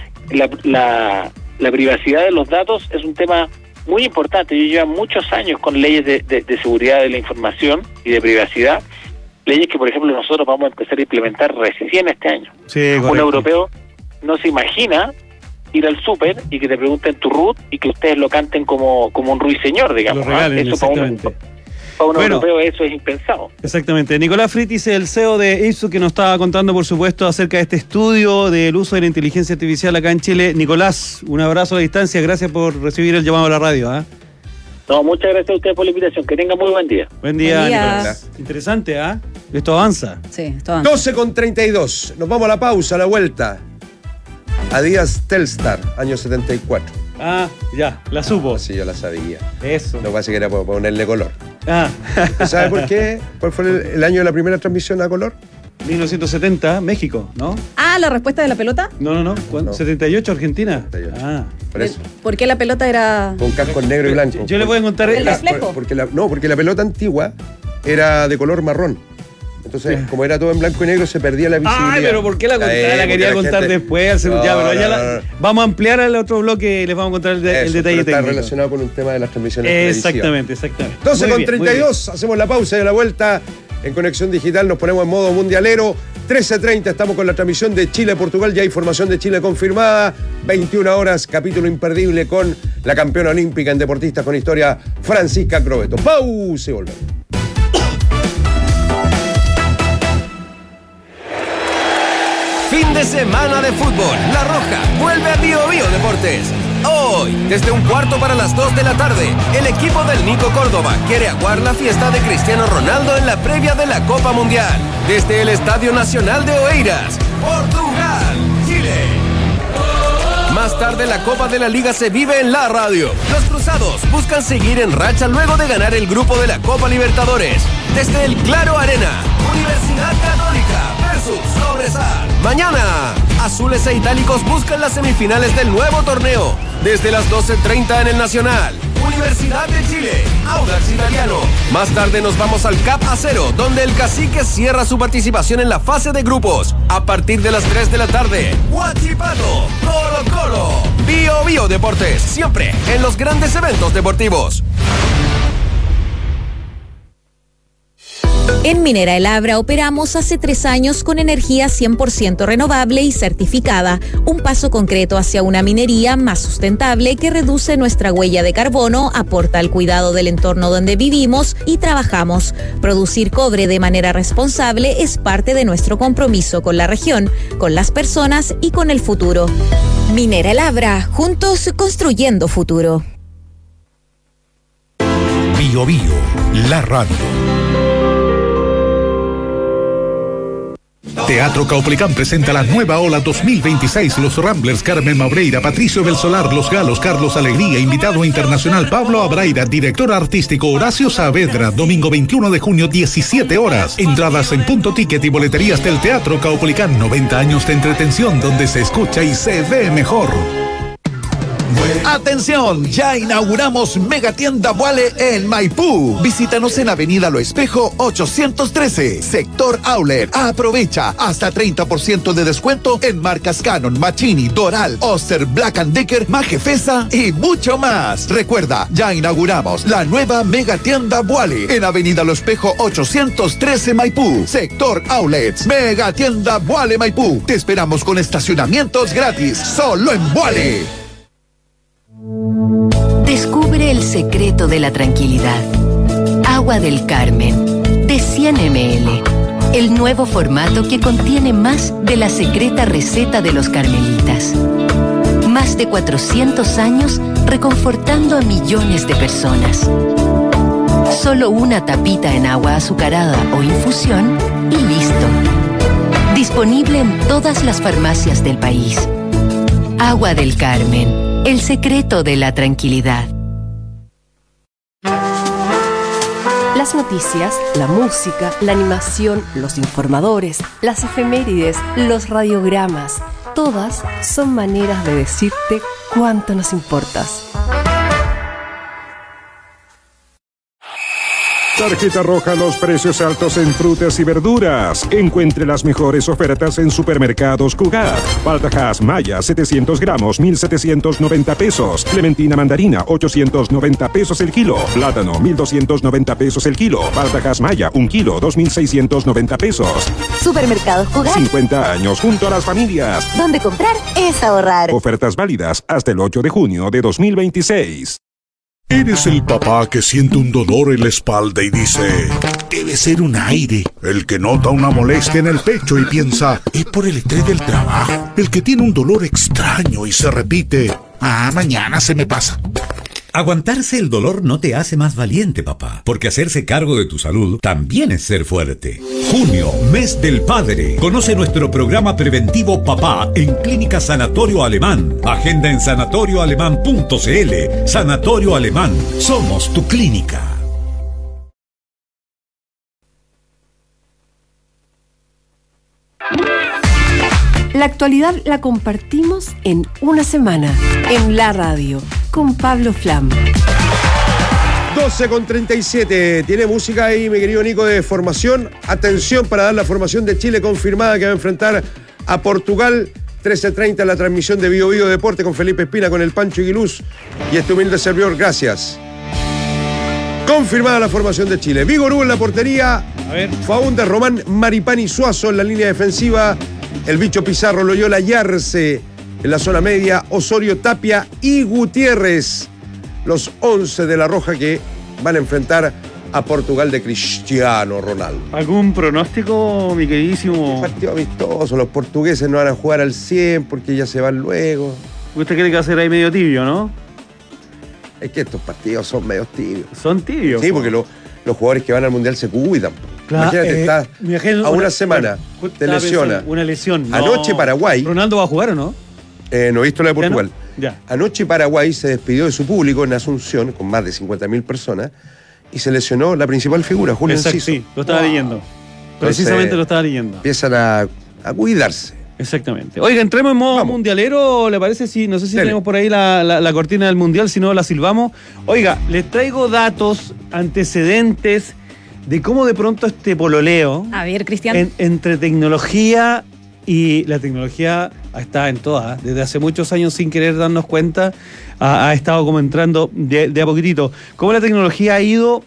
la privacidad de los datos es un tema muy importante. Ellos llevan muchos años con leyes de seguridad de la información y de privacidad, leyes que, por ejemplo, nosotros vamos a empezar a implementar recién este año. Sí, un europeo no se imagina ir al súper y que te pregunten tu root y que ustedes lo canten como un ruiseñor, digamos. Lo regalen, eso para un europeo eso es impensado. Exactamente. Nicolás Fritis, el CEO de Ipsos, que nos estaba contando, por supuesto, acerca de este estudio del uso de la inteligencia artificial acá en Chile. Nicolás, un abrazo a la distancia. Gracias por recibir el llamado a la radio. No, muchas gracias a ustedes por la invitación. Que tengan muy buen día. Buen día, Nicolás. Interesante, Esto avanza. Sí, esto avanza. 12:32. Nos vamos a la pausa, a la vuelta. Adidas Telstar, año 74. Ya, la supo. Sí, yo la sabía. Eso. Lo que pasa es que era por ponerle color. ¿Usted sabe por qué? ¿Cuál fue el año de la primera transmisión a color? 1970, México, ¿no? ¿La respuesta de la pelota? No. ¿Cuándo? 78, Argentina. 78. Por eso. ¿Por qué la pelota era...? Con casco negro y blanco. Yo le voy a contar... ¿El reflejo? Porque la pelota antigua era de color marrón. Entonces, como era todo en blanco y negro, se perdía la visibilidad. Pero ¿por qué la conté? La quería contar después. Vamos a ampliar al otro bloque y les vamos a contar el detalle técnico. Está relacionado con un tema de las transmisiones Exactamente. 12:32, hacemos la pausa y a la vuelta en Conexión Digital nos ponemos en modo mundialero. 13:30 estamos con la transmisión de Chile-Portugal, ya hay formación de Chile confirmada. 21 horas, capítulo imperdible con la campeona olímpica en deportistas con historia, Francisca Crobeto. Pausa y volvemos. Fin de semana de fútbol. La Roja vuelve a Bio Bio Deportes. Hoy, desde 1:15 de la tarde, el equipo del Nico Córdoba quiere aguar la fiesta de Cristiano Ronaldo en la previa de la Copa Mundial. Desde el Estadio Nacional de Oeiras, Portugal, Chile. Más tarde, la Copa de la Liga se vive en la radio. Los cruzados buscan seguir en racha luego de ganar el grupo de la Copa Libertadores. Desde el Claro Arena, Universidad Católica versus Cobresal. Mañana, azules e itálicos buscan las semifinales del nuevo torneo. Desde las 12:30 en el Nacional, Universidad de Chile, Audax Italiano. Más tarde nos vamos al Cap Acero, donde el Cacique cierra su participación en la fase de grupos. A partir de las 3 de la tarde, Huachipato, Colo Colo. Bio Bio Deportes, siempre en los grandes eventos deportivos. En Minera El Abra operamos hace 3 años con energía 100% renovable y certificada, un paso concreto hacia una minería más sustentable que reduce nuestra huella de carbono, aporta al cuidado del entorno donde vivimos y trabajamos. Producir cobre de manera responsable es parte de nuestro compromiso con la región, con las personas y con el futuro. Minera El Abra, juntos construyendo futuro. Bio Bio, la radio. Teatro Caupolicán presenta la nueva ola 2026. Los Ramblers, Carmen Maureira, Patricio del Solar, Los Galos, Carlos Alegría, invitado internacional Pablo Abraira, director artístico Horacio Saavedra, domingo 21 de junio, 17 horas. Entradas en Punto Ticket y boleterías del Teatro Caupolicán. 90 años de entretención donde se escucha y se ve mejor. ¡Atención! Ya inauguramos Megatienda Vuale en Maipú. Visítanos en Avenida Lo Espejo 813, sector Outlet. Aprovecha hasta 30% de descuento en marcas Canon, Machini, Doral, Oster, Black & Decker, Majefesa y mucho más. Recuerda, ya inauguramos la nueva Megatienda Vuale en Avenida Lo Espejo 813 Maipú, sector Outlets. Megatienda Vuale Maipú. Te esperamos con estacionamientos gratis, solo en Vuale. Descubre el secreto de la tranquilidad. Agua del Carmen, de 100 ml. El nuevo formato que contiene más de la secreta receta de los carmelitas. Más de 400 años reconfortando a millones de personas. Solo una tapita en agua azucarada o infusión y listo. Disponible en todas las farmacias del país. Agua del Carmen. El secreto de la tranquilidad. Las noticias, la música, la animación, los informadores, las efemérides, los radiogramas, todas son maneras de decirte cuánto nos importas. Tarjeta roja, los precios altos en frutas y verduras. Encuentre las mejores ofertas en Supermercados Cugat. Paltajas Maya, 700 gramos, 1,790 pesos. Clementina mandarina, 890 pesos el kilo. Plátano, 1,290 pesos el kilo. Paltajas Maya, 1 kilo, 2,690 pesos. Supermercados Cugat. 50 años junto a las familias. Donde comprar es ahorrar. Ofertas válidas hasta el 8 de junio de 2026. ¿Eres el papá que siente un dolor en la espalda y dice, debe ser un aire? El que nota una molestia en el pecho y piensa, es por el estrés del trabajo. El que tiene un dolor extraño y se repite, mañana se me pasa. Aguantarse el dolor no te hace más valiente, papá, porque hacerse cargo de tu salud también es ser fuerte. Junio, mes del padre. Conoce nuestro programa preventivo Papá en Clínica Sanatorio Alemán. Agenda en sanatorioalemán.cl. Sanatorio Alemán. Somos tu clínica. La actualidad la compartimos en una semana, en la radio, con Pablo Flam. 12:37. Tiene música ahí, mi querido Nico, de formación. Atención para dar la formación de Chile confirmada que va a enfrentar a Portugal. 13:30 la transmisión de Bio Bio Deporte con Felipe Espina, con el Pancho Aguiluz y este humilde servidor. Gracias. Confirmada la formación de Chile. Vigorú en la portería. Faúndez, Román, Maripani, Suazo en la línea defensiva. El Bicho Pizarro, Loyola, Yarse en la zona media. Osorio, Tapia y Gutiérrez. Los 11 de la Roja que van a enfrentar a Portugal de Cristiano Ronaldo. ¿Algún pronóstico, mi queridísimo? Partido amistoso. Los portugueses no van a jugar al 100 porque ya se van luego. Usted cree que va a ser ahí medio tibio, ¿no? Es que estos partidos son medio tibios. Son tibios. Sí, porque los jugadores que van al Mundial se cuidan. Claro, Imagínate, estás a una semana, te lesiona. Una lesión. No. Anoche Paraguay. ¿Ronaldo va a jugar o no? No he visto la de Portugal. Ya. Anoche Paraguay se despidió de su público en Asunción, con más de 50.000 personas, y se lesionó la principal figura, Julio Enciso. Sí, lo estaba leyendo. Precisamente Entonces, lo estaba leyendo. Empiezan a cuidarse. Exactamente. Oiga, entremos en modo mundialero, ¿le parece? Sí, no sé si tenemos por ahí la cortina del mundial, si no la silbamos. Oiga, les traigo datos, antecedentes de cómo de pronto este pololeo. A ver, Cristian. Entre tecnología y la tecnología está en todas. Desde hace muchos años, sin querer darnos cuenta, ha estado como entrando de a poquitito. Cómo la tecnología ha ido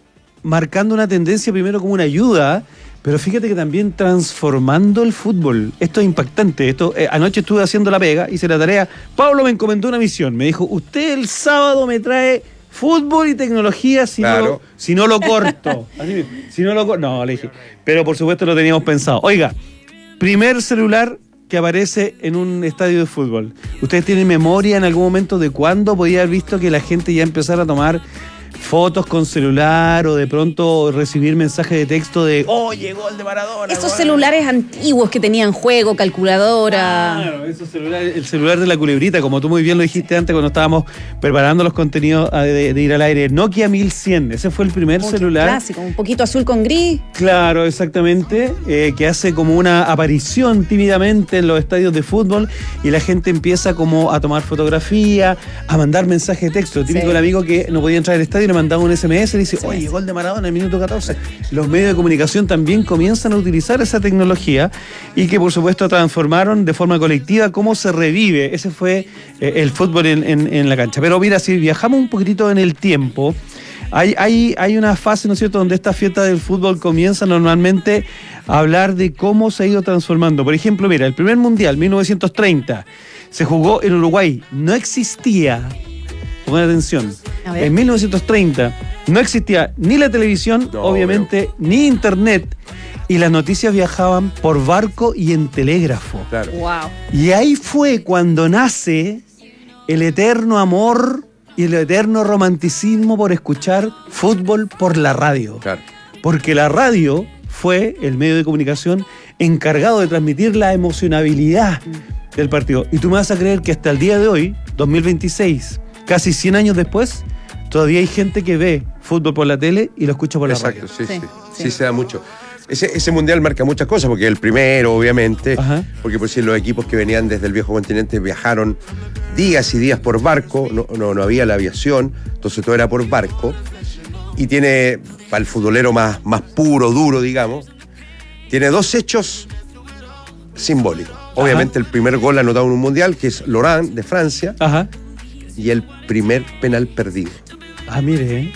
marcando una tendencia primero como una ayuda, pero fíjate que también transformando el fútbol. Esto es impactante. Anoche estuve haciendo la pega, hice la tarea. Pablo me encomendó una misión. Me dijo, usted el sábado me trae fútbol y tecnología si no lo corto. Así, si no lo corto. No, le dije. Pero por supuesto lo teníamos pensado. Oiga, primer celular que aparece en un estadio de fútbol. ¿Ustedes tienen memoria en algún momento de cuándo podía haber visto que la gente ya empezara a tomar fotos con celular o de pronto recibir mensajes de texto de llegó el de Maradona? Esos celulares antiguos que tenían juego, calculadora. Claro, esos celulares, el celular de la culebrita, como tú muy bien lo dijiste antes cuando estábamos preparando los contenidos de ir al aire. Nokia 1100, ese fue el primer celular. Clásico, un poquito azul con gris. Claro, exactamente, que hace como una aparición tímidamente en los estadios de fútbol y la gente empieza como a tomar fotografía, a mandar mensajes de texto. Típico el amigo que no podía entrar al estadio y le mandaba un SMS y dice, oye, gol de Maradona en el minuto 14. Los medios de comunicación también comienzan a utilizar esa tecnología y que por supuesto transformaron de forma colectiva cómo se revive. Ese fue el fútbol en la cancha. Pero mira, si viajamos un poquitito en el tiempo, hay una fase, ¿no es cierto?, donde esta fiesta del fútbol comienza normalmente a hablar de cómo se ha ido transformando. Por ejemplo, mira, el primer mundial, 1930, se jugó en Uruguay. No existía, pongan atención, en 1930 no existía ni la televisión, obviamente, ni internet, y las noticias viajaban por barco y en telégrafo. Claro. Wow. Y ahí fue cuando nace el eterno amor y el eterno romanticismo por escuchar fútbol por la radio. Claro. Porque la radio fue el medio de comunicación encargado de transmitir la emocionabilidad del partido. Y tú me vas a creer que hasta el día de hoy, 2026, casi 100 años después, todavía hay gente que ve fútbol por la tele y lo escucha por la radio. Exacto, sí, se da mucho. Ese mundial marca muchas cosas, porque el primero, obviamente, porque por si los equipos que venían desde el viejo continente viajaron días y días por barco, no había la aviación, entonces todo era por barco, y tiene, para el futbolero más puro, duro, digamos, tiene dos hechos simbólicos. Obviamente el primer gol anotado en un mundial, que es Laurent, de Francia, y el primer penal perdido. Ah, mire,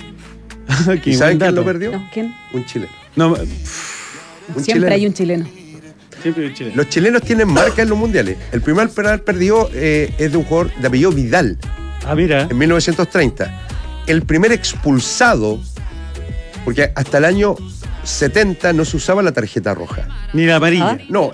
¿Y saben quién lo perdió? No, ¿quién? Un chileno. No, Siempre hay un chileno. Siempre hay un chileno. Los chilenos tienen marca en los mundiales. El primer penal perdido es de un jugador de apellido Vidal. Ah, mira. En 1930. El primer expulsado, porque hasta el año 70 no se usaba la tarjeta roja. Ni la amarilla. No,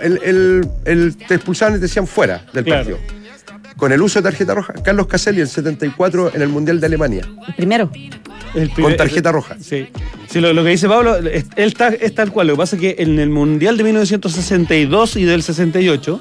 te expulsaban y te decían fuera del partido. Con el uso de tarjeta roja, Carlos Caselli, el 74 en el Mundial de Alemania. El primero. Con tarjeta roja. Sí, lo que dice Pablo, es tal cual. Lo que pasa es que en el Mundial de 1962 y del 68,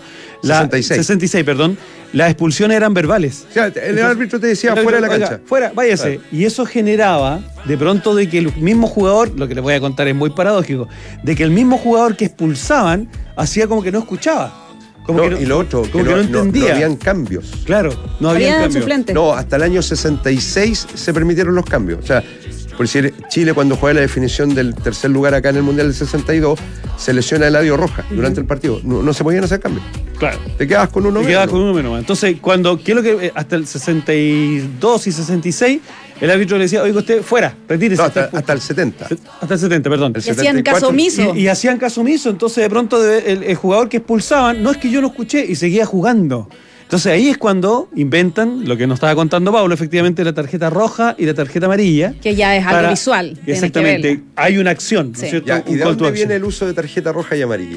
66, perdón, las expulsiones eran verbales. O sea, el árbitro te decía fuera de la cancha. Fuera, váyase. Claro. Y eso generaba, de pronto, de que el mismo jugador, lo que les voy a contar es muy paradójico, de que el mismo jugador que expulsaban hacía como que no escuchaba. Y lo otro, como que no entendía. No habían cambios. Claro, no había cambios. Suplentes. No, hasta el año 66 se permitieron los cambios. O sea, por decir, Chile cuando juega la definición del tercer lugar acá en el Mundial del 62, se lesiona Eladio Roja durante el partido. No se podían hacer cambios. Claro. Te quedabas con uno menos. Te quedabas con uno menos. Entonces, ¿qué es lo que hasta el 62 y 66, el árbitro le decía, oiga usted, fuera, retírese. No, hasta el 70. Hasta el 70, perdón. Y hacían caso omiso. Y hacían caso omiso, entonces de pronto el jugador que expulsaban, no es que yo no escuché, y seguía jugando. Entonces ahí es cuando inventan lo que nos estaba contando Pablo, efectivamente, la tarjeta roja y la tarjeta amarilla. Que ya es algo visual. Exactamente, hay una acción, ¿no es cierto? Ya, ¿y de dónde viene el uso de tarjeta roja y amarilla?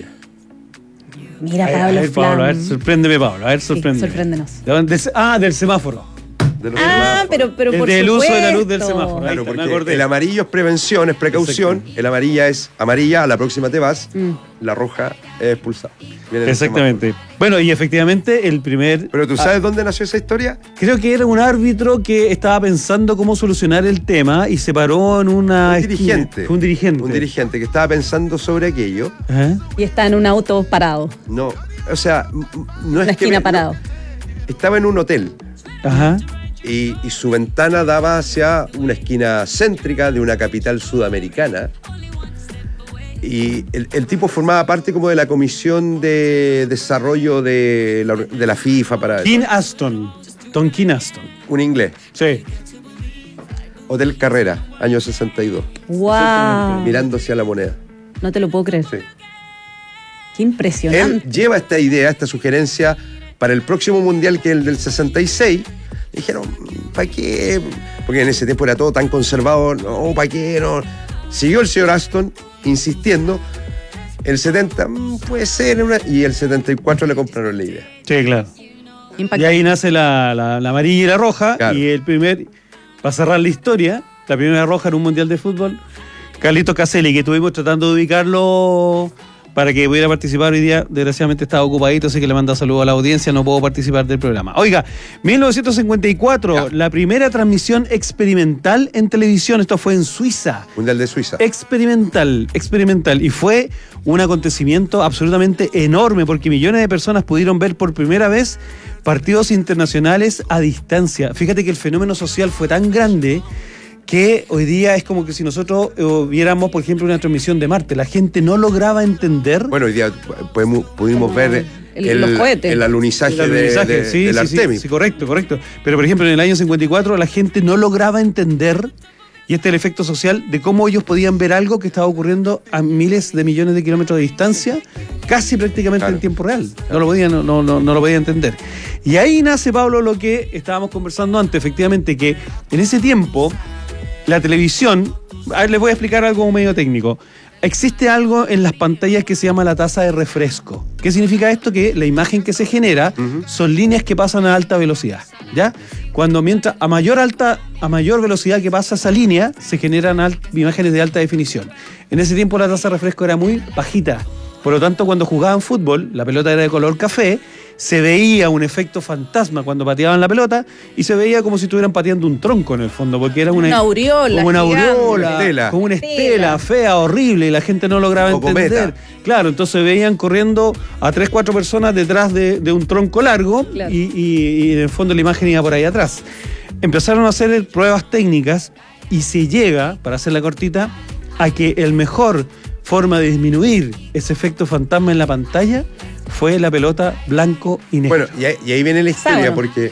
Mira, Pablo Pablo, a ver, sorpréndeme, Pablo, a ver, sorpréndeme. Sorpréndenos. Del semáforo. Pero por del supuesto. uso de la luz del semáforo. Claro, porque el amarillo es prevención, es precaución. El amarilla es amarilla, a la próxima te vas. La roja es expulsada. Exactamente. Bueno, y efectivamente el primer... ¿Pero tú sabes dónde nació esa historia? Creo que era un árbitro que estaba pensando cómo solucionar el tema y se paró en una... Un dirigente. Fue un dirigente. Un dirigente que estaba pensando sobre aquello. Y está en un auto parado. No, o sea, no es una esquina parado. Estaba en un hotel. Ajá. Y su ventana daba hacia una esquina céntrica de una capital sudamericana. Y el tipo formaba parte como de la comisión de desarrollo de la FIFA para... King Aston. Don King Aston. Un inglés. Sí. Hotel Carrera, año 62. ¡Wow! Mirando hacia la moneda. No te lo puedo creer. Sí. Qué impresionante. Él lleva esta idea, esta sugerencia para el próximo mundial, que es el del 66. Dijeron, ¿para qué? Porque en ese tiempo era todo tan conservado. No, ¿para qué? No. Siguió el señor Aston insistiendo. El 70, puede ser. Y el 74 le compraron la idea. Sí, claro. Y ahí nace la amarilla y la roja. Claro. Y el primer, para cerrar la historia, la primera roja en un mundial de fútbol, Carlitos Caselli, que estuvimos tratando de ubicarlo para que pudiera participar hoy día. Desgraciadamente estaba ocupadito, así que le mando saludos a la audiencia, no puedo participar del programa. Oiga, 1954, la primera transmisión experimental en televisión, esto fue en Suiza. Mundial de Suiza. Experimental. Y fue un acontecimiento absolutamente enorme, porque millones de personas pudieron ver por primera vez partidos internacionales a distancia. Fíjate que el fenómeno social fue tan grande que hoy día es como que si nosotros viéramos, por ejemplo, una transmisión de Marte. La gente no lograba entender. Bueno, hoy día pudimos ver los cohetes. El alunizaje del Artemis. Sí, correcto. Pero, por ejemplo, en el año 54 la gente no lograba entender, y este es el efecto social, de cómo ellos podían ver algo que estaba ocurriendo a miles de millones de kilómetros de distancia, casi prácticamente en tiempo real. No lo podían entender. Y ahí nace, Pablo, lo que estábamos conversando antes, efectivamente, que en ese tiempo la televisión, les voy a explicar algo medio técnico. Existe algo en las pantallas que se llama la tasa de refresco. ¿Qué significa esto? Que la imagen que se genera son líneas que pasan a alta velocidad, ¿ya? Mientras a mayor velocidad que pasa esa línea, se generan imágenes de alta definición. En ese tiempo la tasa de refresco era muy bajita. Por lo tanto, cuando jugaban fútbol, la pelota era de color café, se veía un efecto fantasma cuando pateaban la pelota y se veía como si estuvieran pateando un tronco en el fondo, porque era una aureola, como una estela fea, horrible, y la gente no lograba entender. Cometa. Claro, entonces veían corriendo a 3-4 personas detrás de un tronco largo, claro. y en el fondo la imagen iba por ahí atrás. Empezaron a hacer pruebas técnicas y se llega, para hacerla cortita, a que el mejor forma de disminuir ese efecto fantasma en la pantalla fue la pelota blanco y negro. Bueno, y ahí viene la historia, porque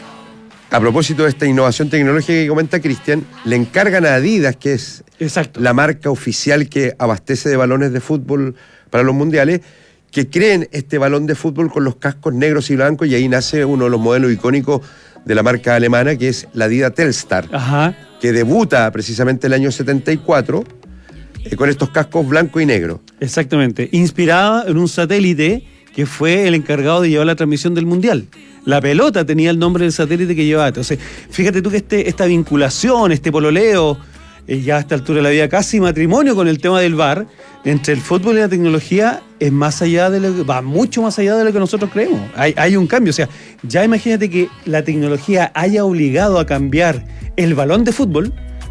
a propósito de esta innovación tecnológica que comenta Cristian, le encargan a Adidas, que es la marca oficial que abastece de balones de fútbol para los mundiales, que creen este balón de fútbol con los cascos negros y blancos, y ahí nace uno de los modelos icónicos de la marca alemana, que es la Adidas Telstar, que debuta precisamente el año 74, con estos cascos blanco y negro. Exactamente, inspirada en un satélite que fue el encargado de llevar la transmisión del Mundial. La pelota tenía el nombre del satélite que llevaba. Entonces, fíjate tú que esta vinculación, este pololeo, ya a esta altura de la vida, casi matrimonio con el tema del VAR, entre el fútbol y la tecnología, es más allá va mucho más allá de lo que nosotros creemos. Hay un cambio. O sea, ya imagínate que la tecnología haya obligado a cambiar el balón de fútbol.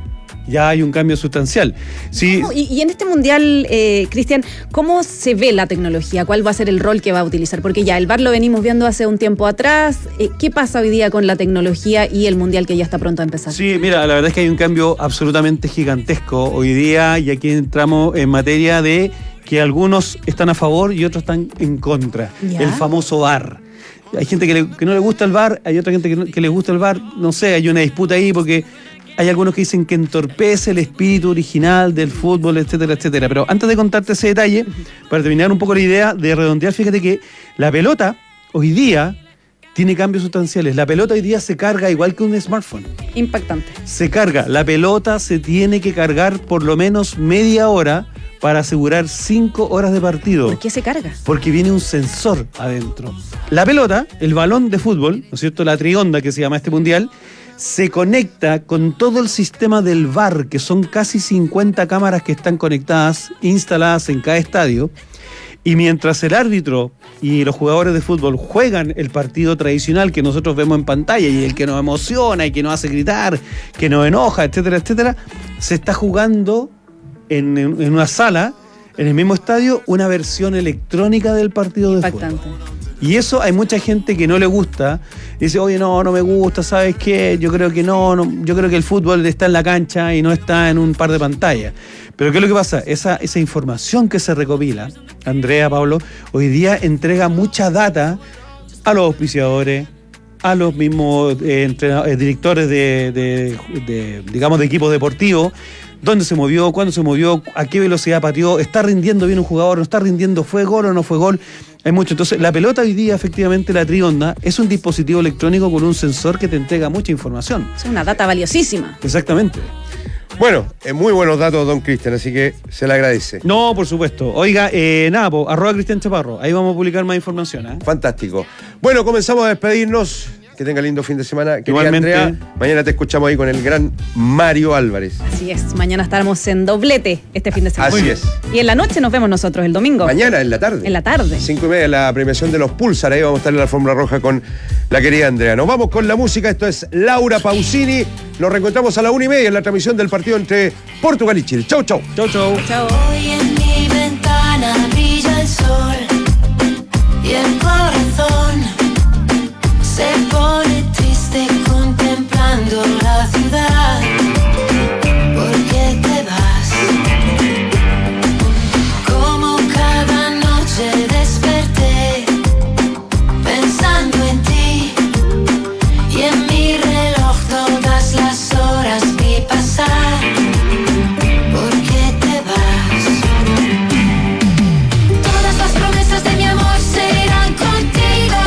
Ya hay un cambio sustancial. Sí. Y en este mundial, Cristian, ¿cómo se ve la tecnología? ¿Cuál va a ser el rol que va a utilizar? Porque ya el VAR lo venimos viendo hace un tiempo atrás. ¿Qué pasa hoy día con la tecnología y el mundial que ya está pronto a empezar? Sí, mira, la verdad es que hay un cambio absolutamente gigantesco hoy día, y aquí entramos en materia de que algunos están a favor y otros están en contra. ¿Ya? El famoso VAR. Hay gente que no le gusta el VAR, hay otra gente que le gusta el VAR. No sé, hay una disputa ahí porque hay algunos que dicen que entorpece el espíritu original del fútbol, etcétera, etcétera. Pero antes de contarte ese detalle, para terminar un poco la idea de redondear, fíjate que la pelota hoy día tiene cambios sustanciales. La pelota hoy día se carga igual que un smartphone. Impactante. Se carga. La pelota se tiene que cargar por lo menos media hora para asegurar 5 horas de partido. ¿Por qué se carga? Porque viene un sensor adentro. La pelota, el balón de fútbol, ¿no es cierto?, la trionda que se llama este mundial, se conecta con todo el sistema del VAR, que son casi 50 cámaras que están conectadas, instaladas en cada estadio, y mientras el árbitro y los jugadores de fútbol juegan el partido tradicional que nosotros vemos en pantalla, y el que nos emociona y que nos hace gritar, que nos enoja, etcétera, etcétera, se está jugando en una sala, en el mismo estadio, una versión electrónica del partido de fútbol. Y eso hay mucha gente que no le gusta. Dice, oye, no me gusta, ¿sabes qué? Yo creo que yo creo que el fútbol está en la cancha y no está en un par de pantallas. Pero ¿qué es lo que pasa? Esa información que se recopila, Andrea, Pablo, hoy día entrega mucha data a los auspiciadores, a los mismos directores de equipos deportivos, dónde se movió, cuándo se movió, a qué velocidad pateó, está rindiendo bien un jugador, no está rindiendo, fue gol o no fue gol. Hay mucho. Entonces, la pelota hoy día, efectivamente, la Trionda, es un dispositivo electrónico con un sensor que te entrega mucha información. Es una data valiosísima. Exactamente. Bueno, muy buenos datos, don Cristian, así que se le agradece. No, por supuesto. Oiga, @ Cristian Chaparro. Ahí vamos a publicar más información. Fantástico. Bueno, comenzamos a despedirnos. Que tenga lindo fin de semana. Igualmente. Andrea, mañana te escuchamos ahí con el gran Mario Álvarez. Así es, mañana estaremos en doblete este fin de semana. Así es. Y en la noche nos vemos nosotros el domingo. Mañana, en la tarde. En la tarde. 5:30, la premiación de los Pulsar. Ahí vamos a estar en la alfombra roja con la querida Andrea. Nos vamos con la música. Esto es Laura Pausini. Nos reencontramos a la 1:30 en la transmisión del partido entre Portugal y Chile. Chau, chau. Chau, chau. Chau. Hoy en mi ventana brilla el sol y el corazón se pone triste contemplando la ciudad. ¿Por qué te vas? Como cada noche desperté pensando en ti y en mi reloj todas las horas vi pasar. ¿Por qué te vas? Todas las promesas de mi amor se irán contigo.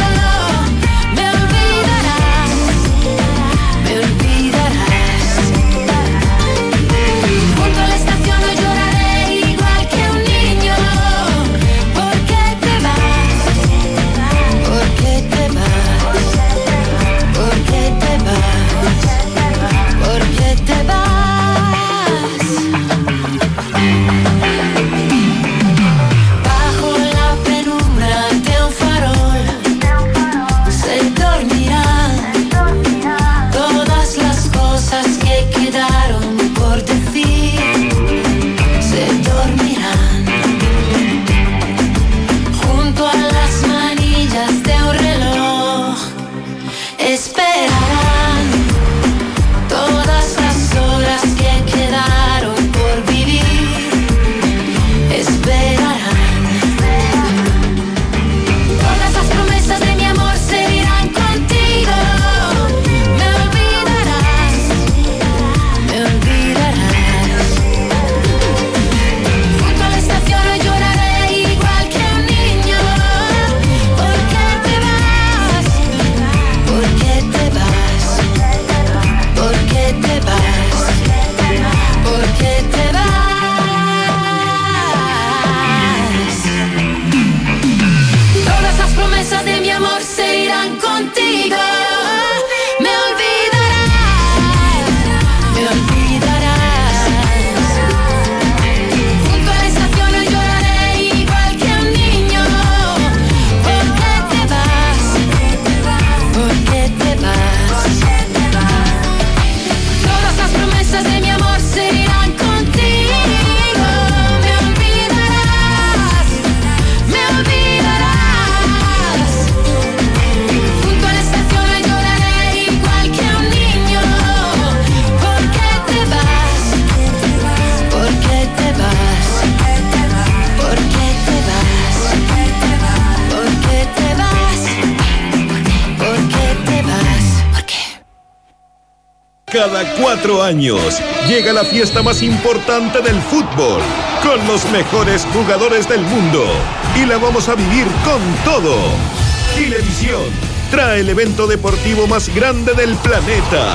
Cada 4 años llega la fiesta más importante del fútbol, con los mejores jugadores del mundo, y la vamos a vivir con todo. Chilevisión trae el evento deportivo más grande del planeta,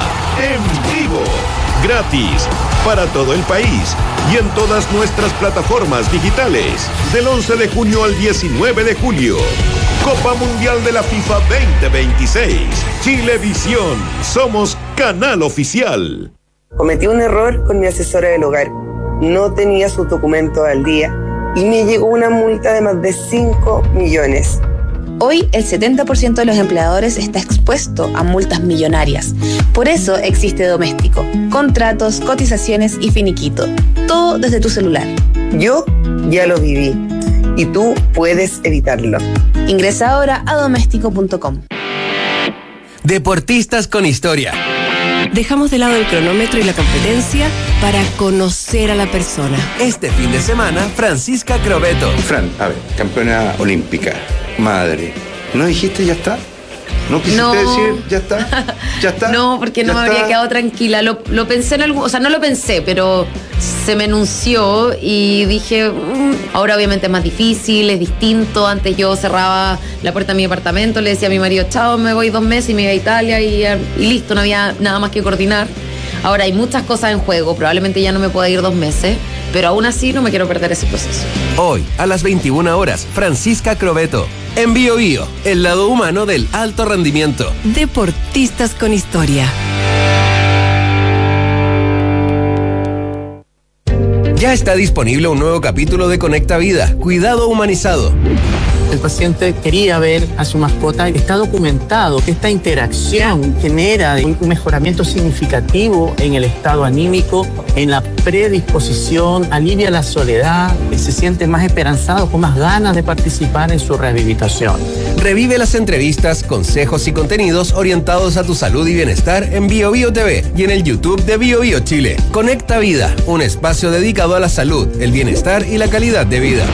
en vivo, gratis, para todo el país y en todas nuestras plataformas digitales, del 11 de junio al 19 de julio. Copa Mundial de la FIFA 2026. Chilevisión. Somos canal oficial. Cometí un error con mi asesora del hogar. No tenía sus documentos al día y me llegó una multa de más de 5 millones. Hoy el 70% de los empleadores está expuesto a multas millonarias. Por eso existe Doméstico. Contratos, cotizaciones y finiquito. Todo desde tu celular. Yo ya lo viví y tú puedes evitarlo. Ingresa ahora a doméstico.com. Deportistas con historia. Dejamos de lado el cronómetro y la competencia para conocer a la persona. Este fin de semana, Francisca Crobeto. Fran, a ver, campeona olímpica, madre. ¿No dijiste ya está? ¿No quisiste decir, ya está? ¿Ya está? No, porque no me habría quedado tranquila. Lo pensé en algún... O sea, no lo pensé, pero se me enunció y dije, ahora obviamente es más difícil, es distinto. Antes yo cerraba la puerta de mi apartamento, le decía a mi marido, chao, me voy 2 meses y me iba a Italia y listo, no había nada más que coordinar. Ahora hay muchas cosas en juego, probablemente ya no me pueda ir 2 meses, pero aún así no me quiero perder ese proceso. Hoy, a las 21 horas, Francisca Crobeto. En Bio Bio, el lado humano del alto rendimiento. Deportistas con historia. Ya está disponible un nuevo capítulo de Conecta Vida, Cuidado Humanizado. El paciente quería ver a su mascota. Está documentado que esta interacción genera un mejoramiento significativo en el estado anímico, en la predisposición, alivia la soledad, se siente más esperanzado, con más ganas de participar en su rehabilitación. Revive las entrevistas, consejos y contenidos orientados a tu salud y bienestar en Bio Bio TV y en el YouTube de Bio Bio Chile. Conecta Vida, un espacio dedicado a la salud, el bienestar y la calidad de vida.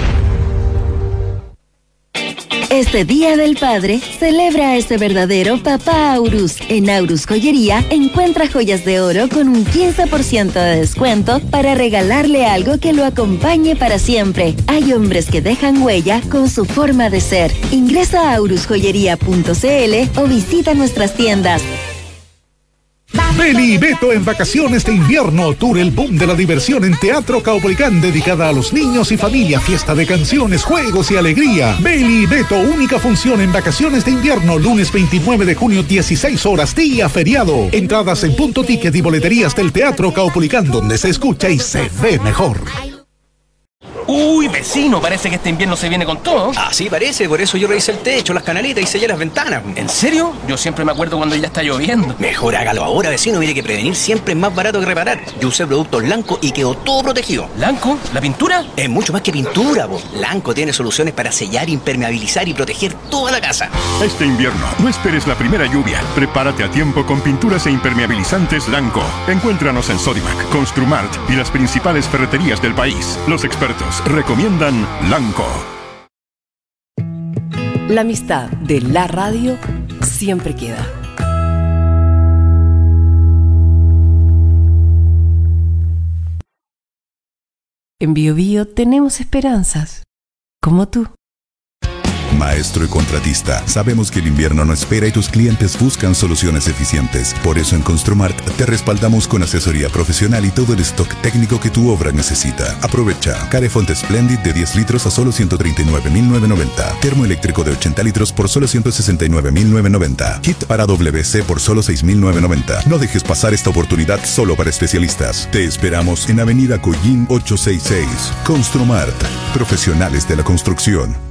Este Día del Padre, celebra a ese verdadero papá Aurus. En Aurus Joyería, encuentra joyas de oro con un 15% de descuento para regalarle algo que lo acompañe para siempre. Hay hombres que dejan huella con su forma de ser. Ingresa a aurusjoyería.cl o visita nuestras tiendas. Beli y Beto en vacaciones de invierno. Tour El Boom de la Diversión en Teatro Caupolicán, dedicada a los niños y familia. Fiesta de canciones, juegos y alegría. Beli y Beto, única función en vacaciones de invierno. Lunes 29 de junio, 16 horas, día feriado. Entradas en Punto Ticket y boleterías del Teatro Caupolicán, donde se escucha y se ve mejor. Uy, vecino, parece que este invierno se viene con todo. Así parece, por eso yo revisé el techo, las canaletas y sellé las ventanas. ¿En serio? Yo siempre me acuerdo cuando ya está lloviendo. Mejor hágalo ahora, vecino, mire que prevenir siempre es más barato que reparar. Yo usé productos Lanco y quedó todo protegido. ¿Lanco? ¿La pintura? Es mucho más que pintura, po. Lanco tiene soluciones para sellar, impermeabilizar y proteger toda la casa. Este invierno, no esperes la primera lluvia. Prepárate a tiempo con pinturas e impermeabilizantes Lanco. Encuéntranos en Sodimac, Construmart y las principales ferreterías del país. Los expertos recomiendan Lanco. La amistad de la radio siempre queda. En Bio Bio tenemos esperanzas, como tú. Maestro y contratista, sabemos que el invierno no espera y tus clientes buscan soluciones eficientes. Por eso en Construmart te respaldamos con asesoría profesional y todo el stock técnico que tu obra necesita. Aprovecha Carefont Splendid de 10 litros a solo 139.990. Termoeléctrico de 80 litros por solo 169.990. Kit para WC por solo 6.990. No dejes pasar esta oportunidad solo para especialistas. Te esperamos en Avenida Collín 866. Construmart, profesionales de la construcción.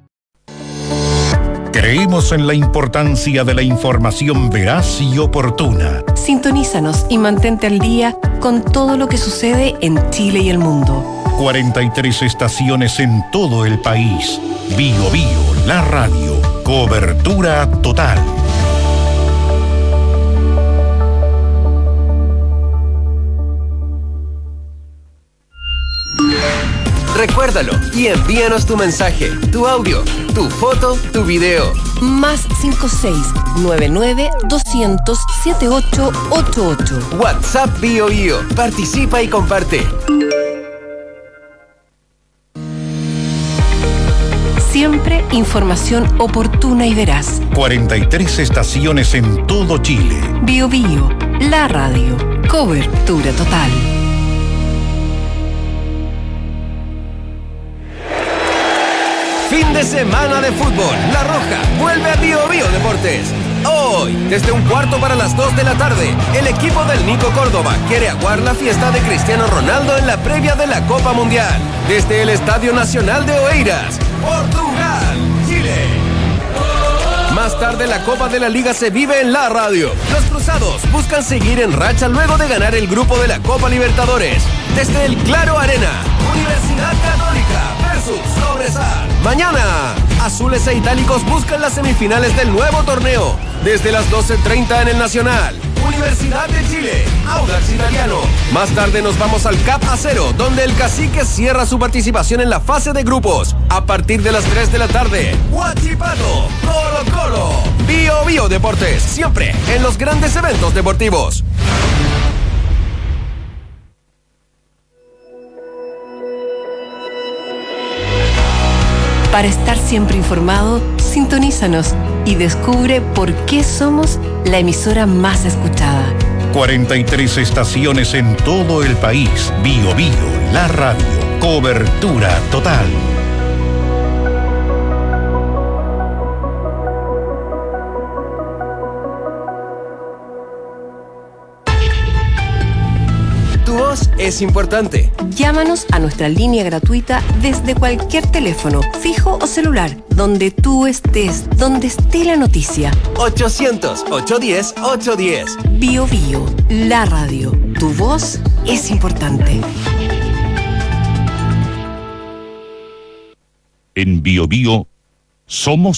Creemos en la importancia de la información veraz y oportuna. Sintonízanos y mantente al día con todo lo que sucede en Chile y el mundo. 43 estaciones en todo el país. Bio Bio, la radio. Cobertura total. Recuérdalo y envíanos tu mensaje, tu audio, tu foto, tu video. Más 56-99-200-7888. WhatsApp Bio Bio. Participa y comparte. Siempre información oportuna y veraz. 43 estaciones en todo Chile. Bio Bio, la radio. Cobertura total. Fin de semana de fútbol. La Roja vuelve a Bio Bio Deportes. Hoy, desde 1:15 para las 2 de la tarde, el equipo del Nico Córdoba quiere aguar la fiesta de Cristiano Ronaldo en la previa de la Copa Mundial. Desde el Estadio Nacional de Oeiras, Portugal, Chile. Más tarde, la Copa de la Liga se vive en la radio. Los cruzados buscan seguir en racha luego de ganar el grupo de la Copa Libertadores. Desde el Claro Arena, Universidad Católica versus Cobresal. Mañana, azules e itálicos buscan las semifinales del nuevo torneo. Desde las 12:30 en el Nacional, Universidad de Chile, Audax Italiano. Más tarde nos vamos al Cap Acero, donde el Cacique cierra su participación en la fase de grupos. A partir de las 3 de la tarde, Huachipato, Colo Colo, Bio Bio Deportes, siempre en los grandes eventos deportivos. Para estar siempre informado, sintonízanos y descubre por qué somos la emisora más escuchada. 43 estaciones en todo el país. Bio Bio, la radio. Cobertura total. Tu voz es importante. Llámanos a nuestra línea gratuita desde cualquier teléfono, fijo o celular, donde tú estés, donde esté la noticia. 800-810-810. Bio Bio, la radio. Tu voz es importante. En Bio Bio somos